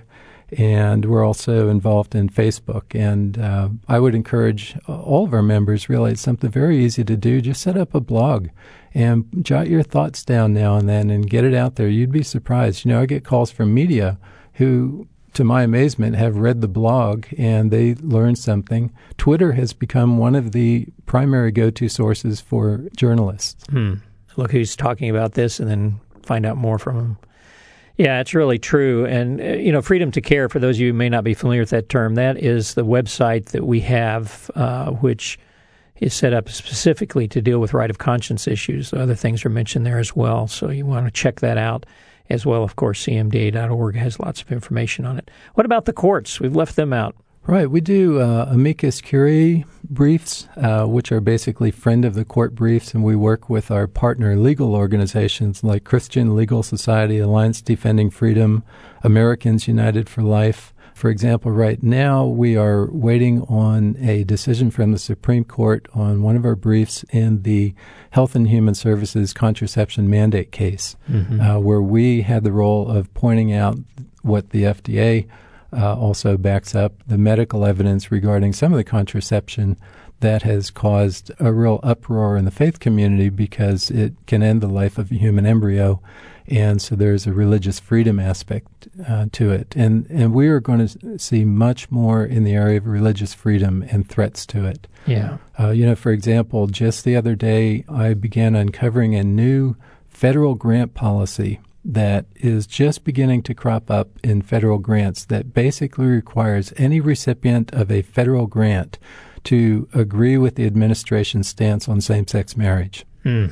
and we're also involved in Facebook. And I would encourage all of our members, really, it's something very easy to do. Just set up a blog and jot your thoughts down now and then and get it out there. You'd be surprised. I get calls from media who, to my amazement, have read the blog and they learned something. Twitter has become one of the primary go-to sources for journalists. Look who's talking about this and then find out more from him. Yeah, it's really true. And, Freedom to Care, for those of you who may not be familiar with that term, that is the website that we have, which is set up specifically to deal with right of conscience issues. Other things are mentioned there as well. So you want to check that out as well. Of course, cmda.org has lots of information on it. What about the courts? We've left them out. Right. We do amicus curiae briefs, which are basically friend of the court briefs, and we work with our partner legal organizations like Christian Legal Society, Alliance Defending Freedom, Americans United for Life. For example, right now we are waiting on a decision from the Supreme Court on one of our briefs in the Health and Human Services contraception mandate case, where we had the role of pointing out what the FDA also backs up, the medical evidence regarding some of the contraception that has caused a real uproar in the faith community because it can end the life of a human embryo. And so there's a religious freedom aspect to it. And we are going to see much more in the area of religious freedom and threats to it. Yeah. For example, just the other day, I began uncovering a new federal grant policy that is just beginning to crop up in federal grants that basically requires any recipient of a federal grant to agree with the administration's stance on same-sex marriage.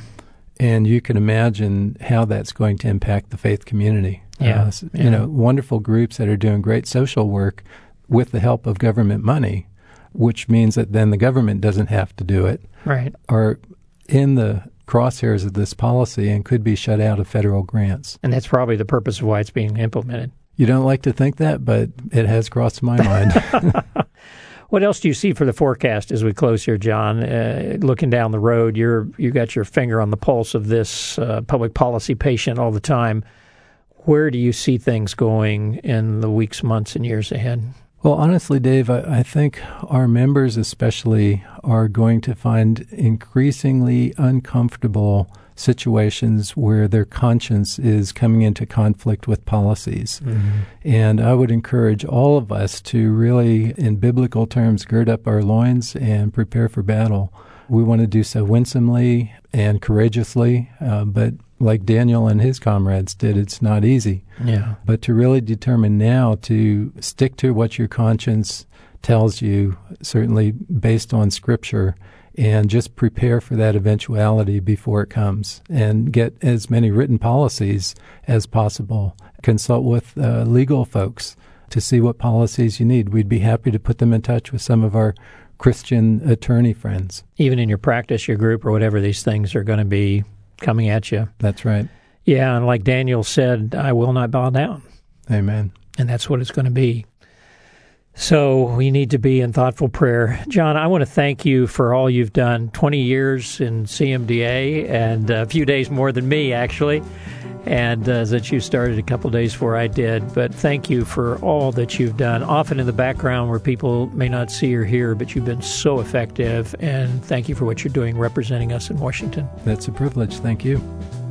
And you can imagine how that's going to impact the faith community. Yeah. Wonderful groups that are doing great social work with the help of government money, which means that then the government doesn't have to do it, right, are in the crosshairs of this policy and could be shut out of federal grants. And that's probably the purpose of why it's being implemented. You don't like to think that, but it has crossed my mind. What else do you see for the forecast as we close here, John? Looking down the road, you got your finger on the pulse of this public policy patient all the time. Where do you see things going in the weeks, months, and years ahead? Well, honestly, Dave, I think our members especially are going to find increasingly uncomfortable situations where their conscience is coming into conflict with policies. Mm-hmm. And I would encourage all of us to really, in biblical terms, gird up our loins and prepare for battle. We want to do so winsomely and courageously, but like Daniel and his comrades did, it's not easy. Yeah. But to really determine now to stick to what your conscience tells you, certainly based on Scripture, and just prepare for that eventuality before it comes, and get as many written policies as possible. Consult with legal folks to see what policies you need. We'd be happy to put them in touch with some of our Christian attorney friends. Even in your practice, your group, or whatever, these things are going to be coming at you. That's right. Yeah, and like Daniel said, I will not bow down. Amen. And that's what it's going to be. So we need to be in thoughtful prayer. John, I want to thank you for all you've done. 20 years in CMDA, and a few days more than me, actually, and that you started a couple days before I did. But thank you for all that you've done, often in the background where people may not see or hear, but you've been so effective, and thank you for what you're doing representing us in Washington. That's a privilege. Thank you.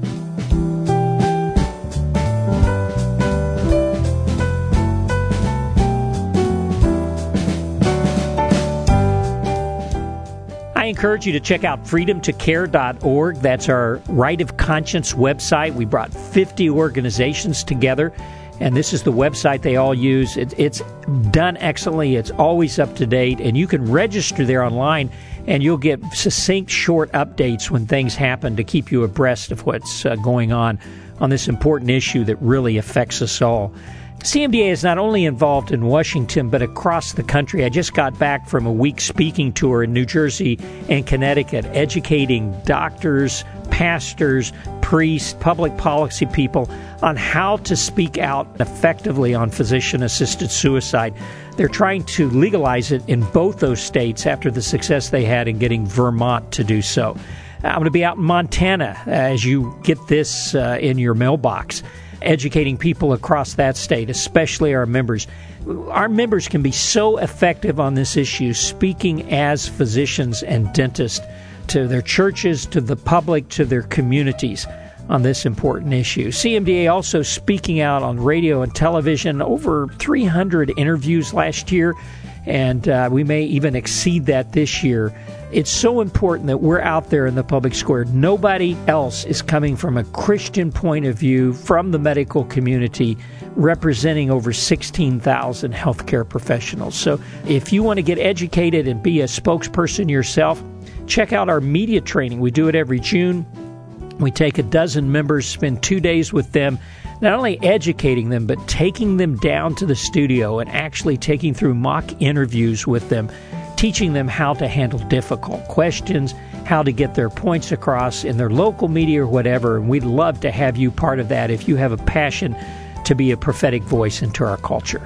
I encourage you to check out freedomtocare.org. That's our Right of Conscience website. We brought 50 organizations together, and this is the website they all use. It's done excellently. It's always up to date, and you can register there online, and you'll get succinct, short updates when things happen to keep you abreast of what's going on this important issue that really affects us all. CMDA is not only involved in Washington, but across the country. I just got back from a week speaking tour in New Jersey and Connecticut, educating doctors, pastors, priests, public policy people on how to speak out effectively on physician-assisted suicide. They're trying to legalize it in both those states after the success they had in getting Vermont to do so. I'm going to be out in Montana as you get this in your mailbox, educating people across that state, especially our members. Our members can be so effective on this issue, speaking as physicians and dentists to their churches, to the public, to their communities on this important issue. CMDA also speaking out on radio and television, over 300 interviews last year, and we may even exceed that this year. It's so important that we're out there in the public square. Nobody else is coming from a Christian point of view from the medical community, representing over 16,000 healthcare professionals. So if you want to get educated and be a spokesperson yourself, check out our media training. We do it every June. We take a dozen members, spend 2 days with them, not only educating them, but taking them down to the studio and actually taking through mock interviews with them, teaching them how to handle difficult questions, how to get their points across in their local media or whatever. And we'd love to have you part of that if you have a passion to be a prophetic voice into our culture.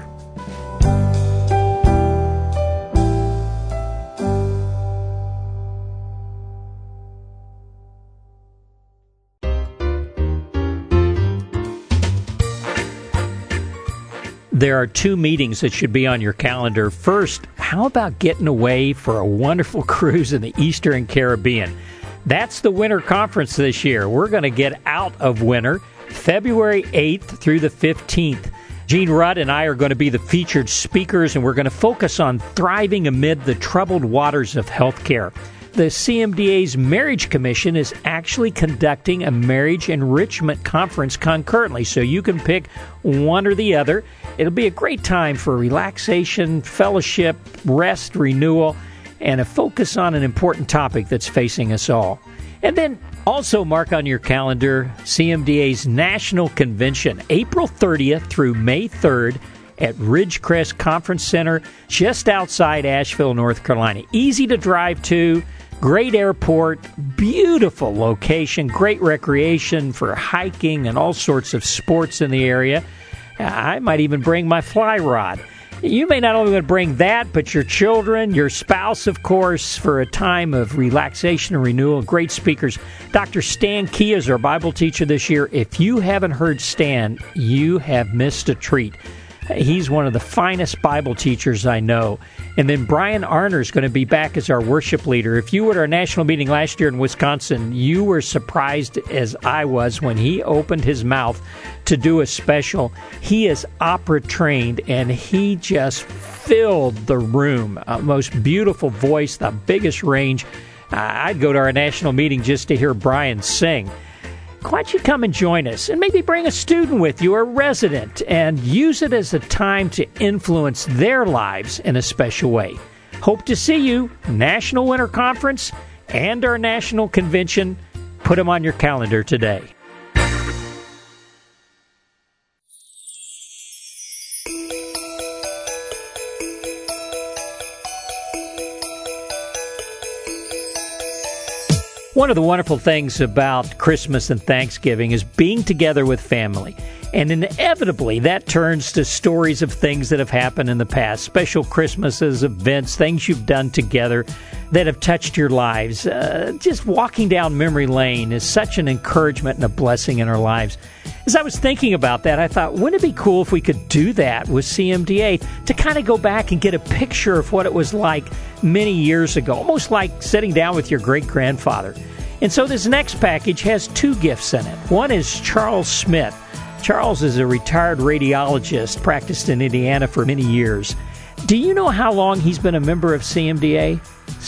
There are 2 meetings that should be on your calendar. First, how about getting away for a wonderful cruise in the Eastern Caribbean? That's the winter conference this year. We're going to get out of winter February 8th through the 15th. Gene Rudd and I are going to be the featured speakers, and we're going to focus on thriving amid the troubled waters of healthcare. The CMDA's Marriage Commission is actually conducting a marriage enrichment conference concurrently, so you can pick one or the other. It'll be a great time for relaxation, fellowship, rest, renewal, and a focus on an important topic that's facing us all. And then also mark on your calendar CMDA's National Convention, April 30th through May 3rd at Ridgecrest Conference Center, just outside Asheville, North Carolina. Easy to drive to. Great airport, beautiful location, great recreation for hiking and all sorts of sports in the area. I might even bring my fly rod. You may not only want to bring that, but your children, your spouse, of course, for a time of relaxation and renewal. Great speakers. Dr. Stan Key is our Bible teacher this year. If you haven't heard Stan, you have missed a treat. He's one of the finest Bible teachers I know. And then Brian Arner is going to be back as our worship leader. If you were at our national meeting last year in Wisconsin, you were surprised as I was when he opened his mouth to do a special. He is opera trained, and he just filled the room. Most beautiful voice, the biggest range. I'd go to our national meeting just to hear Brian sing. Why don't you come and join us and maybe bring a student with you or a resident and use it as a time to influence their lives in a special way. Hope to see you, National Winter Conference and our National Convention. Put them on your calendar today. One of the wonderful things about Christmas and Thanksgiving is being together with family. And inevitably, that turns to stories of things that have happened in the past, special Christmases, events, things you've done together that have touched your lives. Just walking down memory lane is such an encouragement and a blessing in our lives. As I was thinking about that, I thought, wouldn't it be cool if we could do that with CMDA to kind of go back and get a picture of what it was like many years ago, almost like sitting down with your great-grandfather. And so this next package has two gifts in it. One is Charles Smith. Charles is a retired radiologist, practiced in Indiana for many years. Do you know how long he's been a member of CMDA?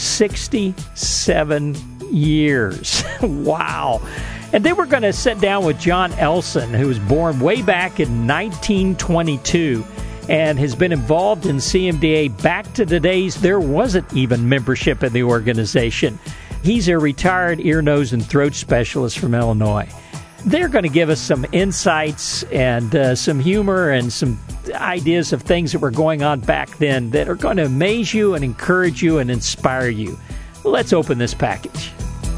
67 years. Wow. And then we're going to sit down with John Elson, who was born way back in 1922 and has been involved in CMDA back to the days there wasn't even membership in the organization. He's a retired ear, nose, and throat specialist from Illinois. They're going to give us some insights and some humor and some ideas of things that were going on back then that are going to amaze you and encourage you and inspire you. Let's open this package.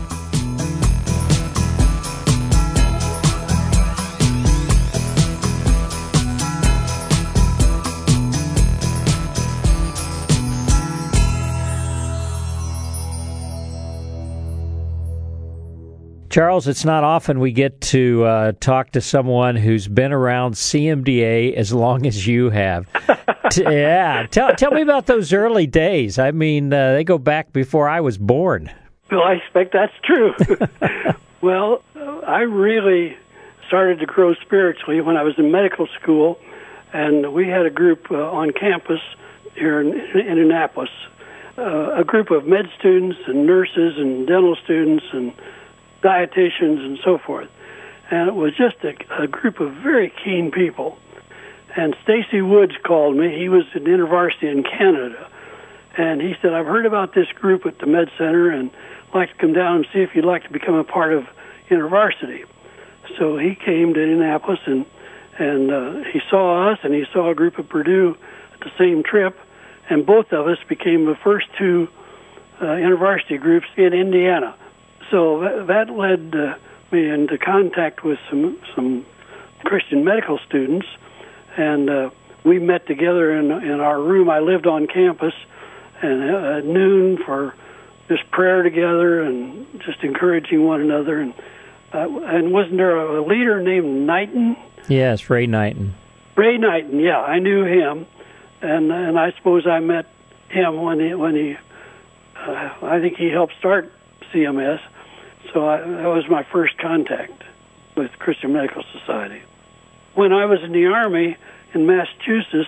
Charles, it's not often we get to talk to someone who's been around CMDA as long as you have. Yeah, tell me about those early days. I mean, they go back before I was born. Well, I expect that's true. Well, I really started to grow spiritually when I was in medical school, and we had a group on campus here in Indianapolis, a group of med students and nurses and dental students and dietitians and so forth. And it was just a group of very keen people. And Stacy Woods called me. He was at InterVarsity in Canada. And he said, I've heard about this group at the Med Center and I'd like to come down and see if you'd like to become a part of InterVarsity. So he came to Indianapolis and he saw us and he saw a group of Purdue at the same trip. And both of us became the first two InterVarsity groups in Indiana. So that led me into contact with some Christian medical students, and we met together in our room. I lived on campus, and at noon for just prayer together and just encouraging one another. And wasn't there a leader named Knighton? Yes, Ray Knighton. Ray Knighton, yeah, I knew him, and I suppose I met him when he I think he helped start CMS. So that was my first contact with Christian Medical Society. When I was in the Army in Massachusetts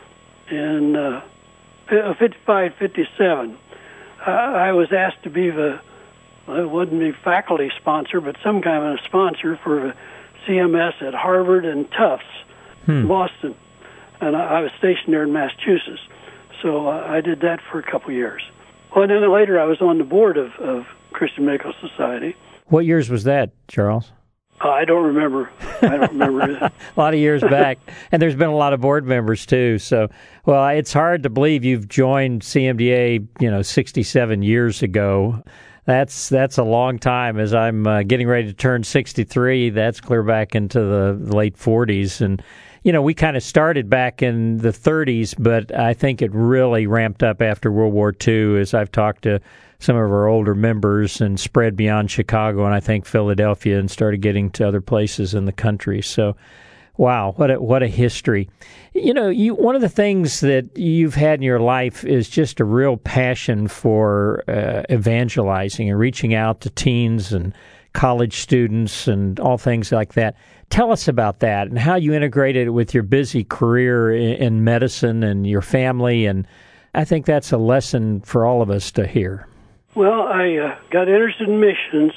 in 55, 57, I was asked to be it wasn't a faculty sponsor, but some kind of a sponsor for CMS at Harvard and Tufts, Boston. And I was stationed there in Massachusetts. So I did that for a couple of years. Well, and then later I was on the board of Christian Medical Society. What years was that, Charles? I don't remember. A lot of years back. And there's been a lot of board members, too. So, well, it's hard to believe you've joined CMDA, 67 years ago. That's a long time. As I'm getting ready to turn 63, that's clear back into the late 40s. And, we kind of started back in the 30s, but I think it really ramped up after World War II as I've talked to some of our older members and spread beyond Chicago and I think Philadelphia and started getting to other places in the country. So Wow, what a history. You know, one of the things that you've had in your life is just a real passion for evangelizing and reaching out to teens and college students and all things like that. Tell us about that and how you integrated it with your busy career in medicine and your family, and I think that's a lesson for all of us to hear. Well, I got interested in missions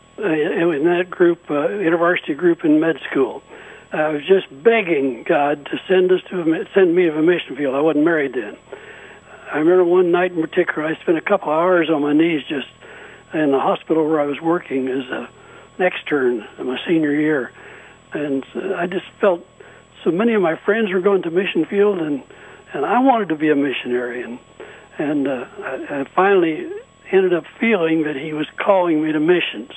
in that group, InterVarsity group in med school. I was just begging God to send me to a mission field. I wasn't married then. I remember one night in particular, I spent a couple of hours on my knees just in the hospital where I was working as an extern in my senior year. And I just felt so many of my friends were going to mission field, and I wanted to be a missionary. And I finally ended up feeling that he was calling me to missions.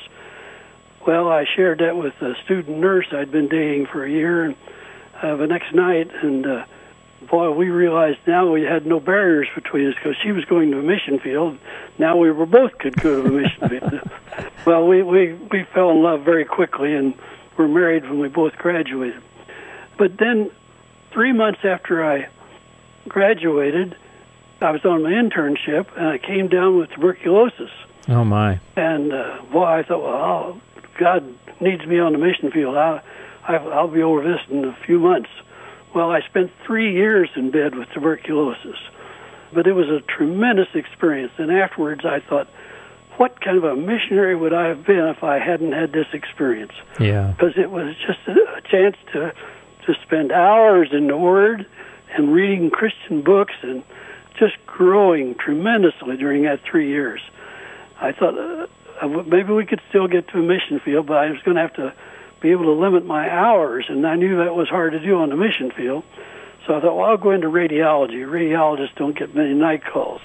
Well, I shared that with a student nurse I'd been dating for a year, and the next night, and boy, we realized now we had no barriers between us because she was going to a mission field. Now we were both could go to a mission field. Well, we fell in love very quickly, and were married when we both graduated. But then 3 months after I graduated, I was on my internship, and I came down with tuberculosis. Oh, my. And, boy, I thought, well, God needs me on the mission field. I'll be over this in a few months. Well, I spent 3 years in bed with tuberculosis. But it was a tremendous experience. And afterwards, I thought, what kind of a missionary would I have been if I hadn't had this experience? Yeah. Because it was just a chance to spend hours in the Word and reading Christian books and just growing tremendously during that 3 years. I thought maybe we could still get to a mission field, but I was going to have to be able to limit my hours, and I knew that was hard to do on the mission field. So I thought, well, I'll go into radiology. Radiologists don't get many night calls.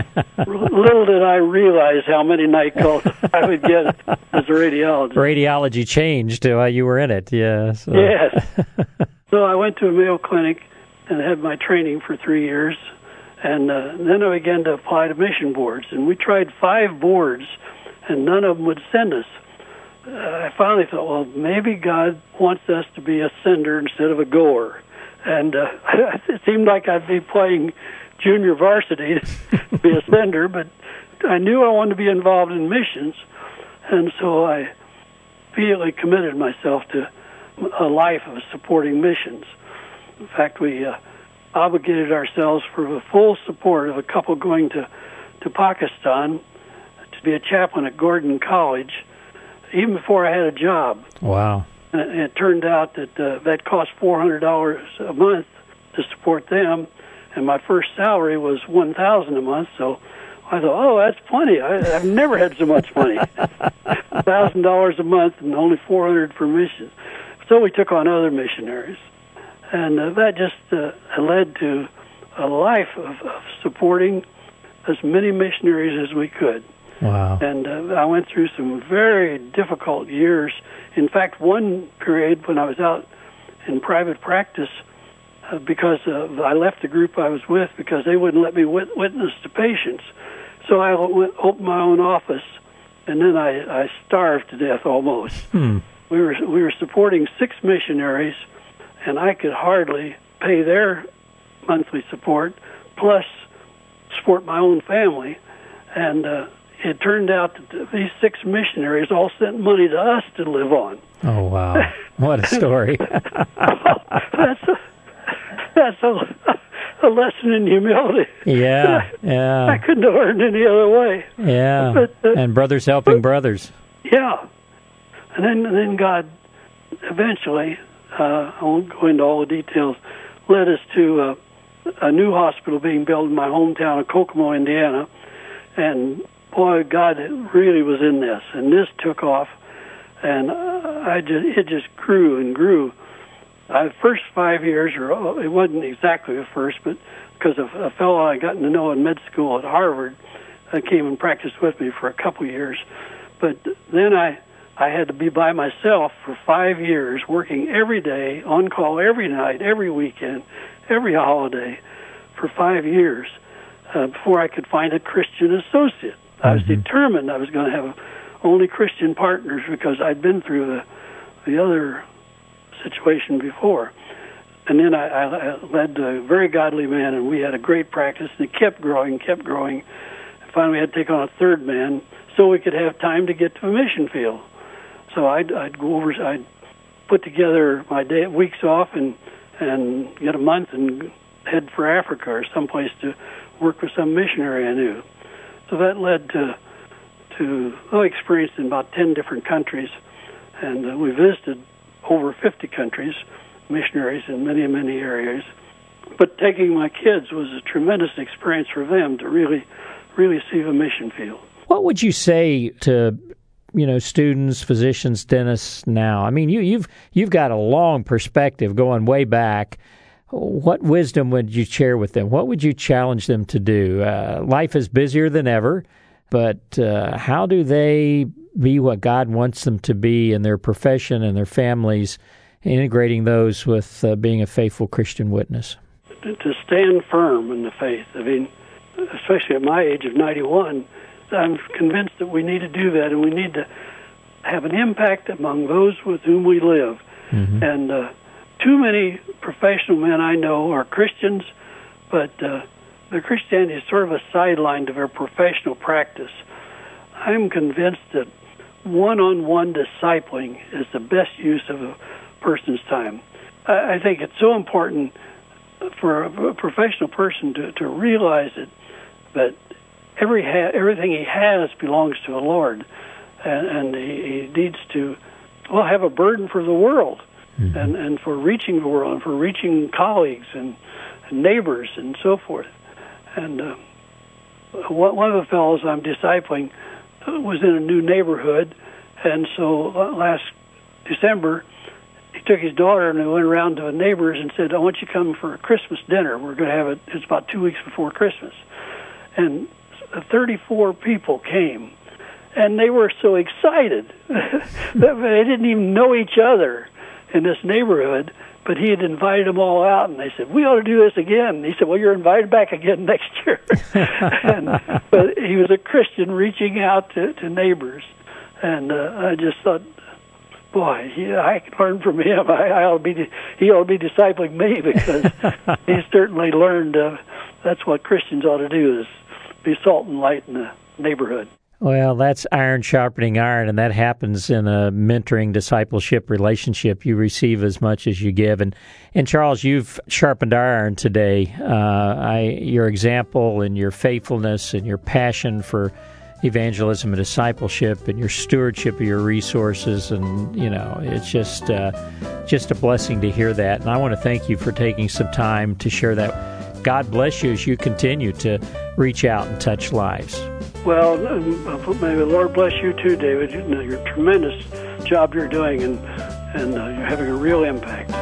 Little did I realize how many night calls I would get as a radiologist. Radiology changed while you were in it, yeah. So. Yes. So I went to a Mayo Clinic and had my training for 3 years, and then I began to apply to mission boards. And we tried 5 boards, and none of them would send us. I finally thought, well, maybe God wants us to be a sender instead of a goer. And it seemed like I'd be playing junior varsity to be a sender, but I knew I wanted to be involved in missions, and so I immediately committed myself to a life of supporting missions. In fact, we obligated ourselves for the full support of a couple going to Pakistan to be a chaplain at Gordon College, even before I had a job. Wow. And it turned out that that cost $400 a month to support them, and my first salary was $1,000 a month. So I thought, oh, that's plenty. I've never had so much money. $1,000 a month and only $400 for missions. So we took on other missionaries, and that just led to a life of supporting as many missionaries as we could. Wow. And I went through some very difficult years. In fact, one period when I was out in private practice, because I left the group I was with because they wouldn't let me witness to patients. So I opened my own office, and then I starved to death almost. We were supporting 6 missionaries, and I could hardly pay their monthly support, plus support my own family. And it turned out that these 6 missionaries all sent money to us to live on. Oh, wow. What a story. That's a lesson in humility. Yeah, yeah. I couldn't have learned any other way. Yeah, but, and brothers helping brothers. Yeah. And then God eventually, I won't go into all the details, led us to a new hospital being built in my hometown of Kokomo, Indiana. And boy, God really was in this, and this took off, and it just grew and grew. The first 5 years, or it wasn't exactly the first, but because of a fellow I got to know in med school at Harvard, came and practiced with me for a couple years. But then I had to be by myself for 5 years, working every day, on call every night, every weekend, every holiday, for 5 years before I could find a Christian associate. I was determined I was going to have only Christian partners because I'd been through the other situation before. And then I led a very godly man, and we had a great practice, and it kept growing. And finally, we had to take on a third man so we could have time to get to a mission field. So I'd go over, I'd put together my weeks off and get a month and head for Africa or someplace to work with some missionary I knew. So that led to experience in about 10 different countries, and we visited over 50 countries, missionaries in many, many areas. But taking my kids was a tremendous experience for them to really, really see the mission field. What would you say to students, physicians, dentists now? I mean, you've got a long perspective going way back. What wisdom would you share with them? What would you challenge them to do? Life is busier than ever, but how do they be what God wants them to be in their profession and their families, integrating those with being a faithful Christian witness? To stand firm in the faith. I mean, especially at my age of 91, I'm convinced that we need to do that, and we need to have an impact among those with whom we live. Mm-hmm. And too many professional men I know are Christians, but their Christianity is sort of a sideline to their professional practice. I'm convinced that one-on-one discipling is the best use of a person's time. I think it's so important for a professional person to realize that everything he has belongs to the Lord, and he needs to have a burden for the world, mm-hmm. and for reaching the world, and for reaching colleagues and neighbors and so forth. And one of the fellows I'm discipling was in a new neighborhood, and so last December he took his daughter and we went around to the neighbors and said, "I want you to come for a Christmas dinner. We're going to have it. It's about 2 weeks before Christmas." And 34 people came, and they were so excited. They didn't even know each other in this neighborhood, but he had invited them all out, and they said, "We ought to do this again." And he said, "Well, you're invited back again next year." But he was a Christian reaching out to neighbors, and I just thought, boy, I can learn from him. He ought to be discipling me, because he certainly learned that's what Christians ought to do, is be salt and light in the neighborhood. Well, that's iron sharpening iron, and that happens in a mentoring discipleship relationship. You receive as much as you give. And Charles, you've sharpened our iron today. Your example and your faithfulness and your passion for evangelism and discipleship and your stewardship of your resources, and it's just a blessing to hear that. And I want to thank you for taking some time to share that. God bless you as you continue to reach out and touch lives. Well, may the Lord bless you too, David. You're a tremendous job you're doing, and you're having a real impact.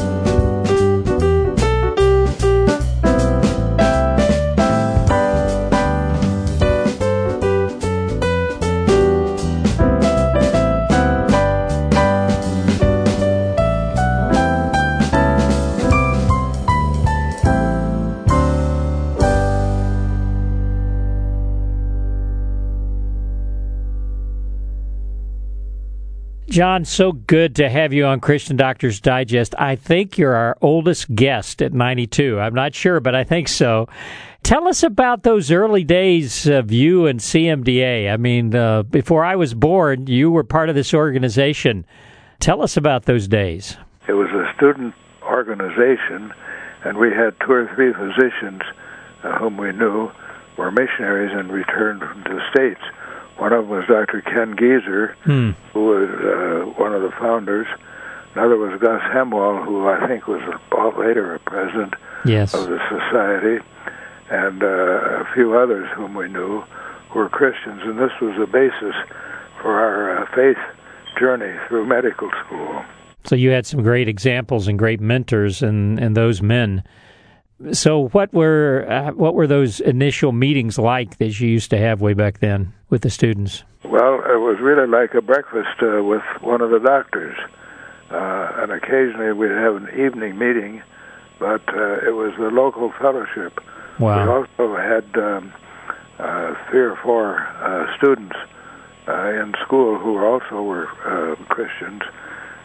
John, so good to have you on Christian Doctors Digest. I think you're our oldest guest at 92. I'm not sure, but I think so. Tell us about those early days of you and CMDA. I mean, before I was born, you were part of this organization. Tell us about those days. It was a student organization, and we had 2 or 3 physicians whom we knew were missionaries and returned to the States. One of them was Dr. Ken Geezer, who was one of the founders. Another was Gus Hemwall, who I think was later a president of the society, and a few others whom we knew were Christians. And this was the basis for our faith journey through medical school. So you had some great examples and great mentors in those men. So what were those initial meetings like that you used to have way back then with the students? Well, it was really like a breakfast with one of the doctors. And occasionally we'd have an evening meeting, but it was the local fellowship. Wow. We also had 3 or 4 students in school who also were Christians,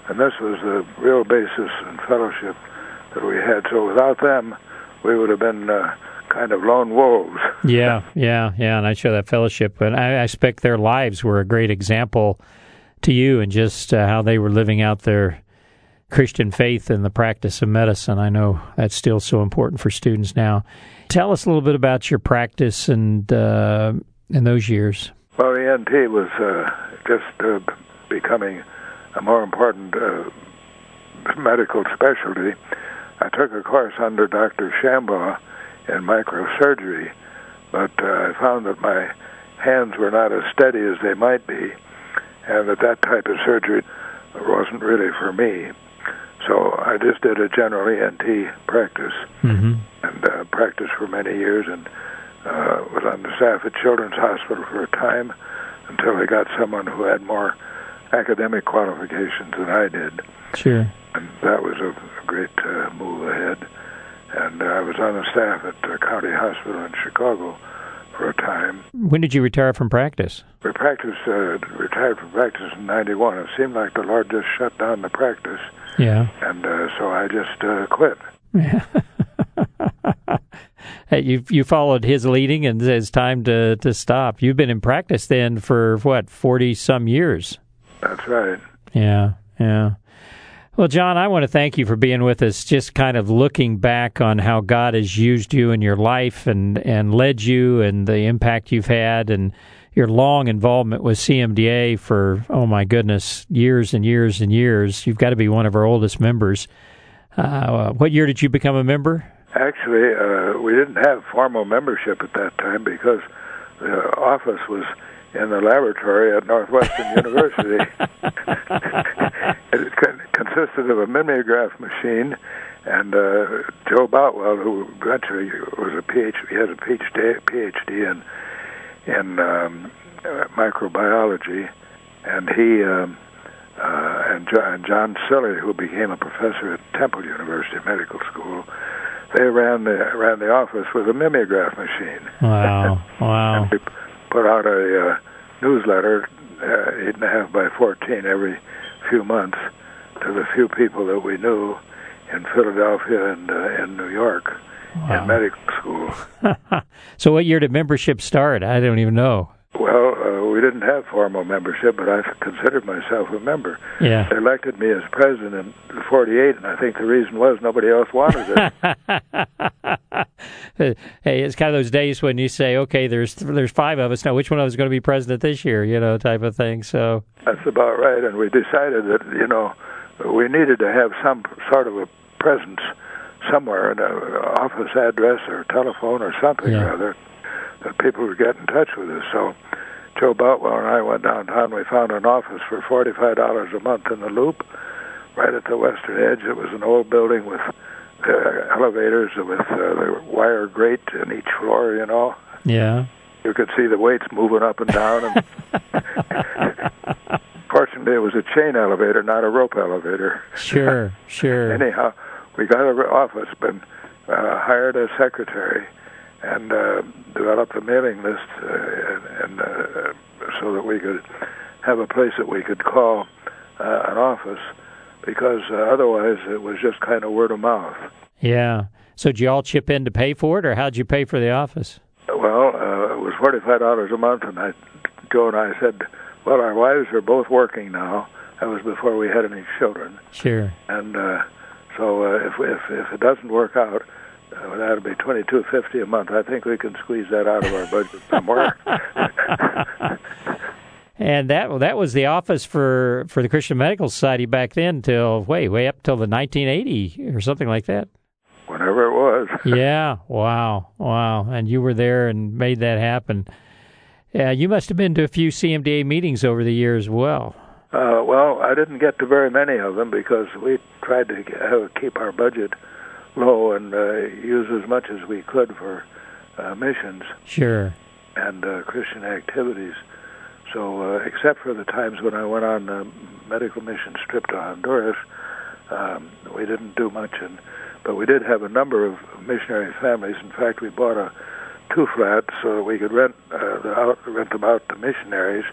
And this was the real basis and fellowship that we had. So without them, we would have been kind of lone wolves. Yeah, and I share that fellowship. But I expect their lives were a great example to you and just how they were living out their Christian faith in the practice of medicine. I know that's still so important for students now. Tell us a little bit about your practice and in those years. Well, ENT was just becoming a more important medical specialty. I took a course under Dr. Shambaugh in microsurgery, but I found that my hands were not as steady as they might be, and that type of surgery wasn't really for me. So I just did a general ENT practice, and practiced for many years, and was on the staff at Children's Hospital for a time until I got someone who had more academic qualifications than I did. Sure. And that was a great move ahead. And I was on the staff at County Hospital in Chicago for a time. When did you retire from practice? Retired from practice in 91. It seemed like the Lord just shut down the practice. Yeah. And so I just quit. Hey, you followed his leading, and it's time to stop. You've been in practice then for, 40-some years? That's right. Yeah. Well, John, I want to thank you for being with us, just kind of looking back on how God has used you in your life and led you and the impact you've had and your long involvement with CMDA for, oh my goodness, years and years and years. You've got to be one of our oldest members. What year did you become a member? Actually, we didn't have formal membership at that time because the office was in the laboratory at Northwestern University. It consisted of a mimeograph machine, and Joe Boutwell, who eventually was a PhD, he had a PhD in microbiology, and he and John Silley, who became a professor at Temple University Medical School, they ran the office with a mimeograph machine. Wow! And we put out a newsletter, 8.5 by 14, every few months to the few people that we knew in Philadelphia and in New York in medical school. So what year did membership start? I don't even know. Well, we didn't have formal membership, but I considered myself a member. Yeah. They elected me as president in '48, and I think the reason was nobody else wanted it. Hey, it's kind of those days when you say, okay, there's 5 of us now. Which one of us is going to be president this year? Type of thing. So that's about right. And we decided that we needed to have some sort of a presence somewhere, an office address or telephone or something or other, that people would get in touch with us. So Joe Boutwell and I went downtown. We found an office for $45 a month in the Loop, right at the western edge. It was an old building with elevators with the wire grate in each floor, Yeah. You could see the weights moving up and down. And fortunately, it was a chain elevator, not a rope elevator. Sure. Anyhow, we got an office, but hired a secretary, and developed a mailing list, and so that we could have a place that we could call an office, because otherwise it was just kind of word of mouth. Yeah. So did you all chip in to pay for it, or how'd you pay for the office? Well, it was $45 a month, and Joe and I said, well, our wives are both working now. That was before we had any children. Sure. And so if it doesn't work out, that'll be $22.50 a month. I think we can squeeze that out of our budget somewhere. And that was the office for the Christian Medical Society back then till way up till the 1980 or something like that. Whenever it was. Yeah. Wow. And you were there and made that happen. Yeah, you must have been to a few CMDA meetings over the years as well. Well, I didn't get to very many of them because we tried to keep our budget low and use as much as we could for missions. Sure. And Christian activities. So except for the times when I went on a medical mission trip to Honduras, we didn't do much. But we did have a number of missionary families. In fact, we bought 2 flats so that we could rent them out to missionaries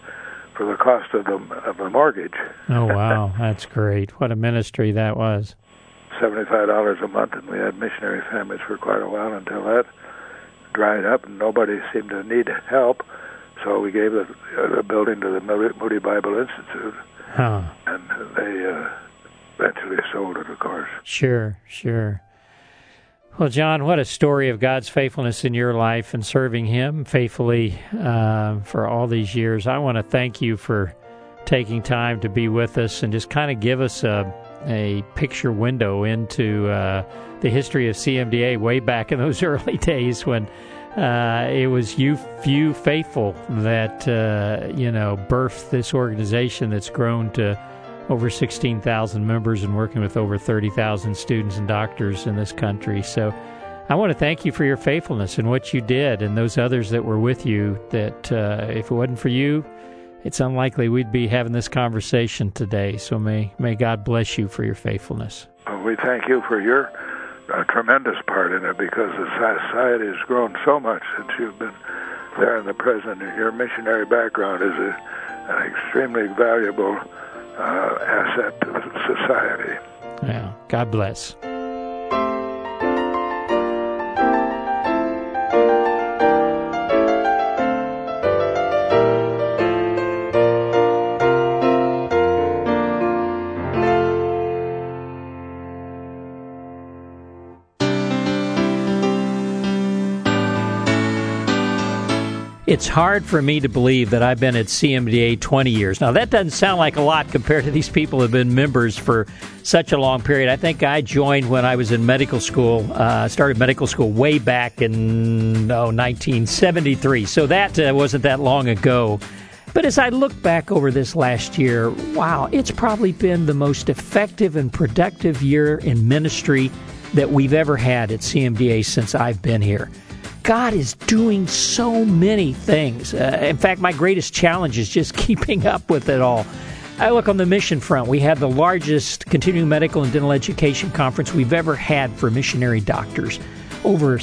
for the cost of the mortgage. Oh, wow. That's great. What a ministry that was. $75 a month, and we had missionary families for quite a while until that dried up, and nobody seemed to need help. So we gave the building to the Moody Bible Institute, and they eventually sold it, of course. Sure. Well, John, what a story of God's faithfulness in your life and serving Him faithfully for all these years. I want to thank you for taking time to be with us and just kind of give us a picture window into the history of CMDA way back in those early days when it was you few faithful that, birthed this organization that's grown to over 16,000 members and working with over 30,000 students and doctors in this country. So I want to thank you for your faithfulness and what you did and those others that were with you, that if it wasn't for you, it's unlikely we'd be having this conversation today. So may God bless you for your faithfulness. Well, we thank you for your tremendous part in it, because the society has grown so much since you've been there in the present. Your missionary background is an extremely valuable asset to the society. Yeah, God bless. It's hard for me to believe that I've been at CMDA 20 years. Now, that doesn't sound like a lot compared to these people who have been members for such a long period. I think I joined when I was in medical school, started medical school way back in 1973. So that wasn't that long ago. But as I look back over this last year, wow, it's probably been the most effective and productive year in ministry that we've ever had at CMDA since I've been here. God is doing so many things. In fact, my greatest challenge is just keeping up with it all. I look on the mission front. We had the largest continuing medical and dental education conference we've ever had for missionary doctors. Over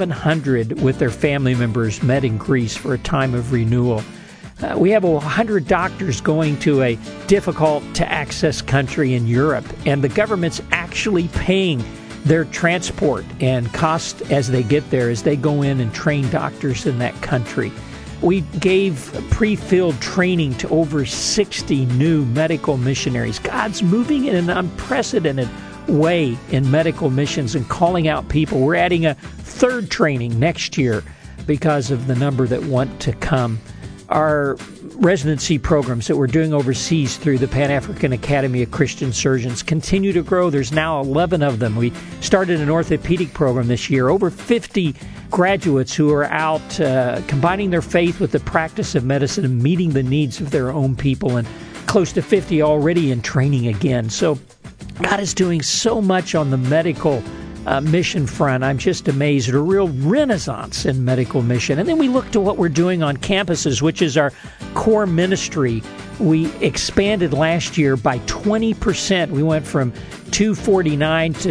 700 with their family members met in Greece for a time of renewal. We have 100 doctors going to a difficult-to-access country in Europe, and the government's actually paying their transport and cost as they get there, as they go in and train doctors in that country. We gave pre-field training to over 60 new medical missionaries. God's moving in an unprecedented way in medical missions and calling out people. We're adding a third training next year because of the number that want to come. Our residency programs that we're doing overseas through the Pan-African Academy of Christian Surgeons continue to grow. There's now 11 of them. We started an orthopedic program this year. Over 50 graduates who are out combining their faith with the practice of medicine and meeting the needs of their own people, and close to 50 already in training again. So God is doing so much on the medical mission front. I'm just amazed at a real renaissance in medical mission. And then we look to what we're doing on campuses, which is our core ministry. We expanded last year by 20%. We went from 249 to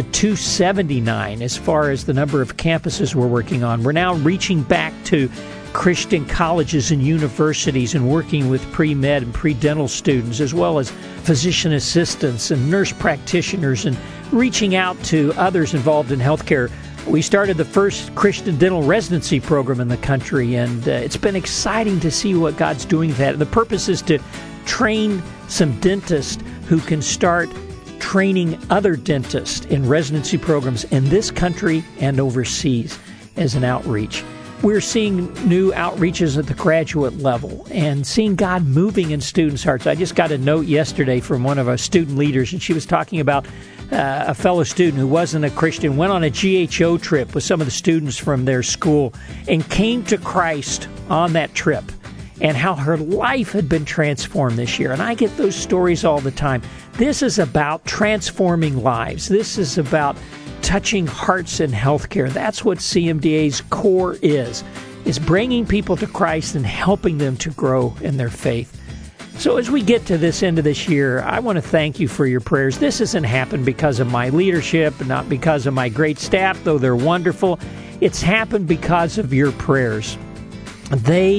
279 as far as the number of campuses we're working on. We're now reaching back to Christian colleges and universities and working with pre-med and pre-dental students, as well as physician assistants and nurse practitioners, and reaching out to others involved in healthcare. We started the first Christian dental residency program in the country, and it's been exciting to see what God's doing with that. The purpose is to train some dentists who can start training other dentists in residency programs in this country and overseas as an outreach. We're seeing new outreaches at the graduate level and seeing God moving in students' hearts. I just got a note yesterday from one of our student leaders, and she was talking about a fellow student who wasn't a Christian, went on a GHO trip with some of the students from their school and came to Christ on that trip, and how her life had been transformed this year. And I get those stories all the time. This is about transforming lives. This is about touching hearts in healthcare. That's what CMDA's core is bringing people to Christ and helping them to grow in their faith. So as we get to this end of this year, I want to thank you for your prayers. This hasn't happened because of my leadership, not because of my great staff, though they're wonderful. It's happened because of your prayers. They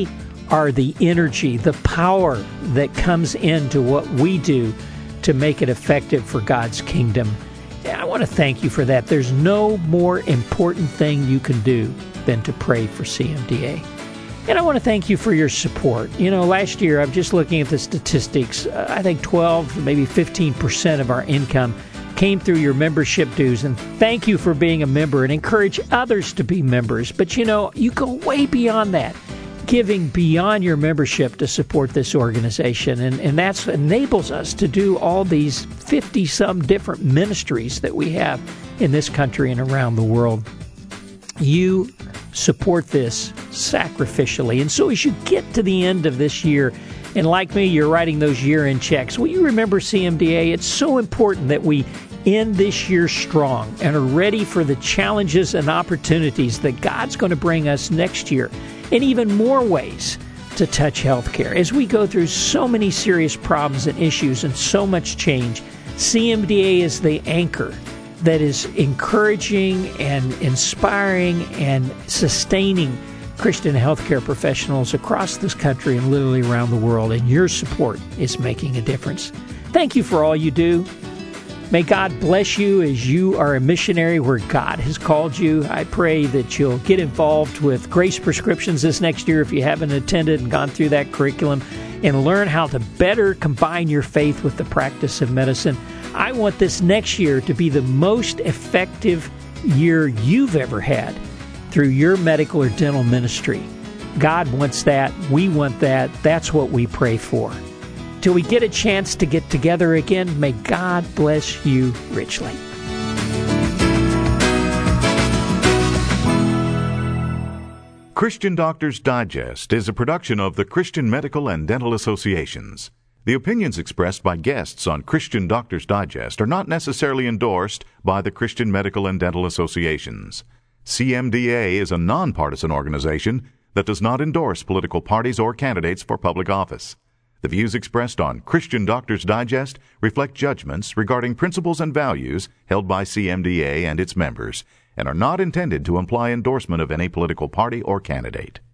are the energy, the power that comes into what we do to make it effective for God's kingdom. And I want to thank you for that. There's no more important thing you can do than to pray for CMDA. And I want to thank you for your support. You know, last year, I'm just looking at the statistics, I think 12, maybe 15% of our income came through your membership dues. And thank you for being a member, and encourage others to be members. But, you know, you go way beyond that, giving beyond your membership to support this organization. And that enables us to do all these 50-some different ministries that we have in this country and around the world. You support this sacrificially. And so as you get to the end of this year, and like me, you're writing those year-end checks, will you remember CMDA? It's so important that we end this year strong and are ready for the challenges and opportunities that God's going to bring us next year, and even more ways to touch healthcare. As we go through so many serious problems and issues and so much change, CMDA is the anchor that is encouraging and inspiring and sustaining Christian healthcare professionals across this country and literally around the world. And your support is making a difference. Thank you for all you do. May God bless you as you are a missionary where God has called you. I pray that you'll get involved with Grace Prescriptions this next year if you haven't attended and gone through that curriculum, and learn how to better combine your faith with the practice of medicine. I want this next year to be the most effective year you've ever had through your medical or dental ministry. God wants that. We want that. That's what we pray for. Till we get a chance to get together again, may God bless you richly. Christian Doctors Digest is a production of the Christian Medical and Dental Associations. The opinions expressed by guests on Christian Doctors Digest are not necessarily endorsed by the Christian Medical and Dental Associations. CMDA is a nonpartisan organization that does not endorse political parties or candidates for public office. The views expressed on Christian Doctors Digest reflect judgments regarding principles and values held by CMDA and its members, and are not intended to imply endorsement of any political party or candidate.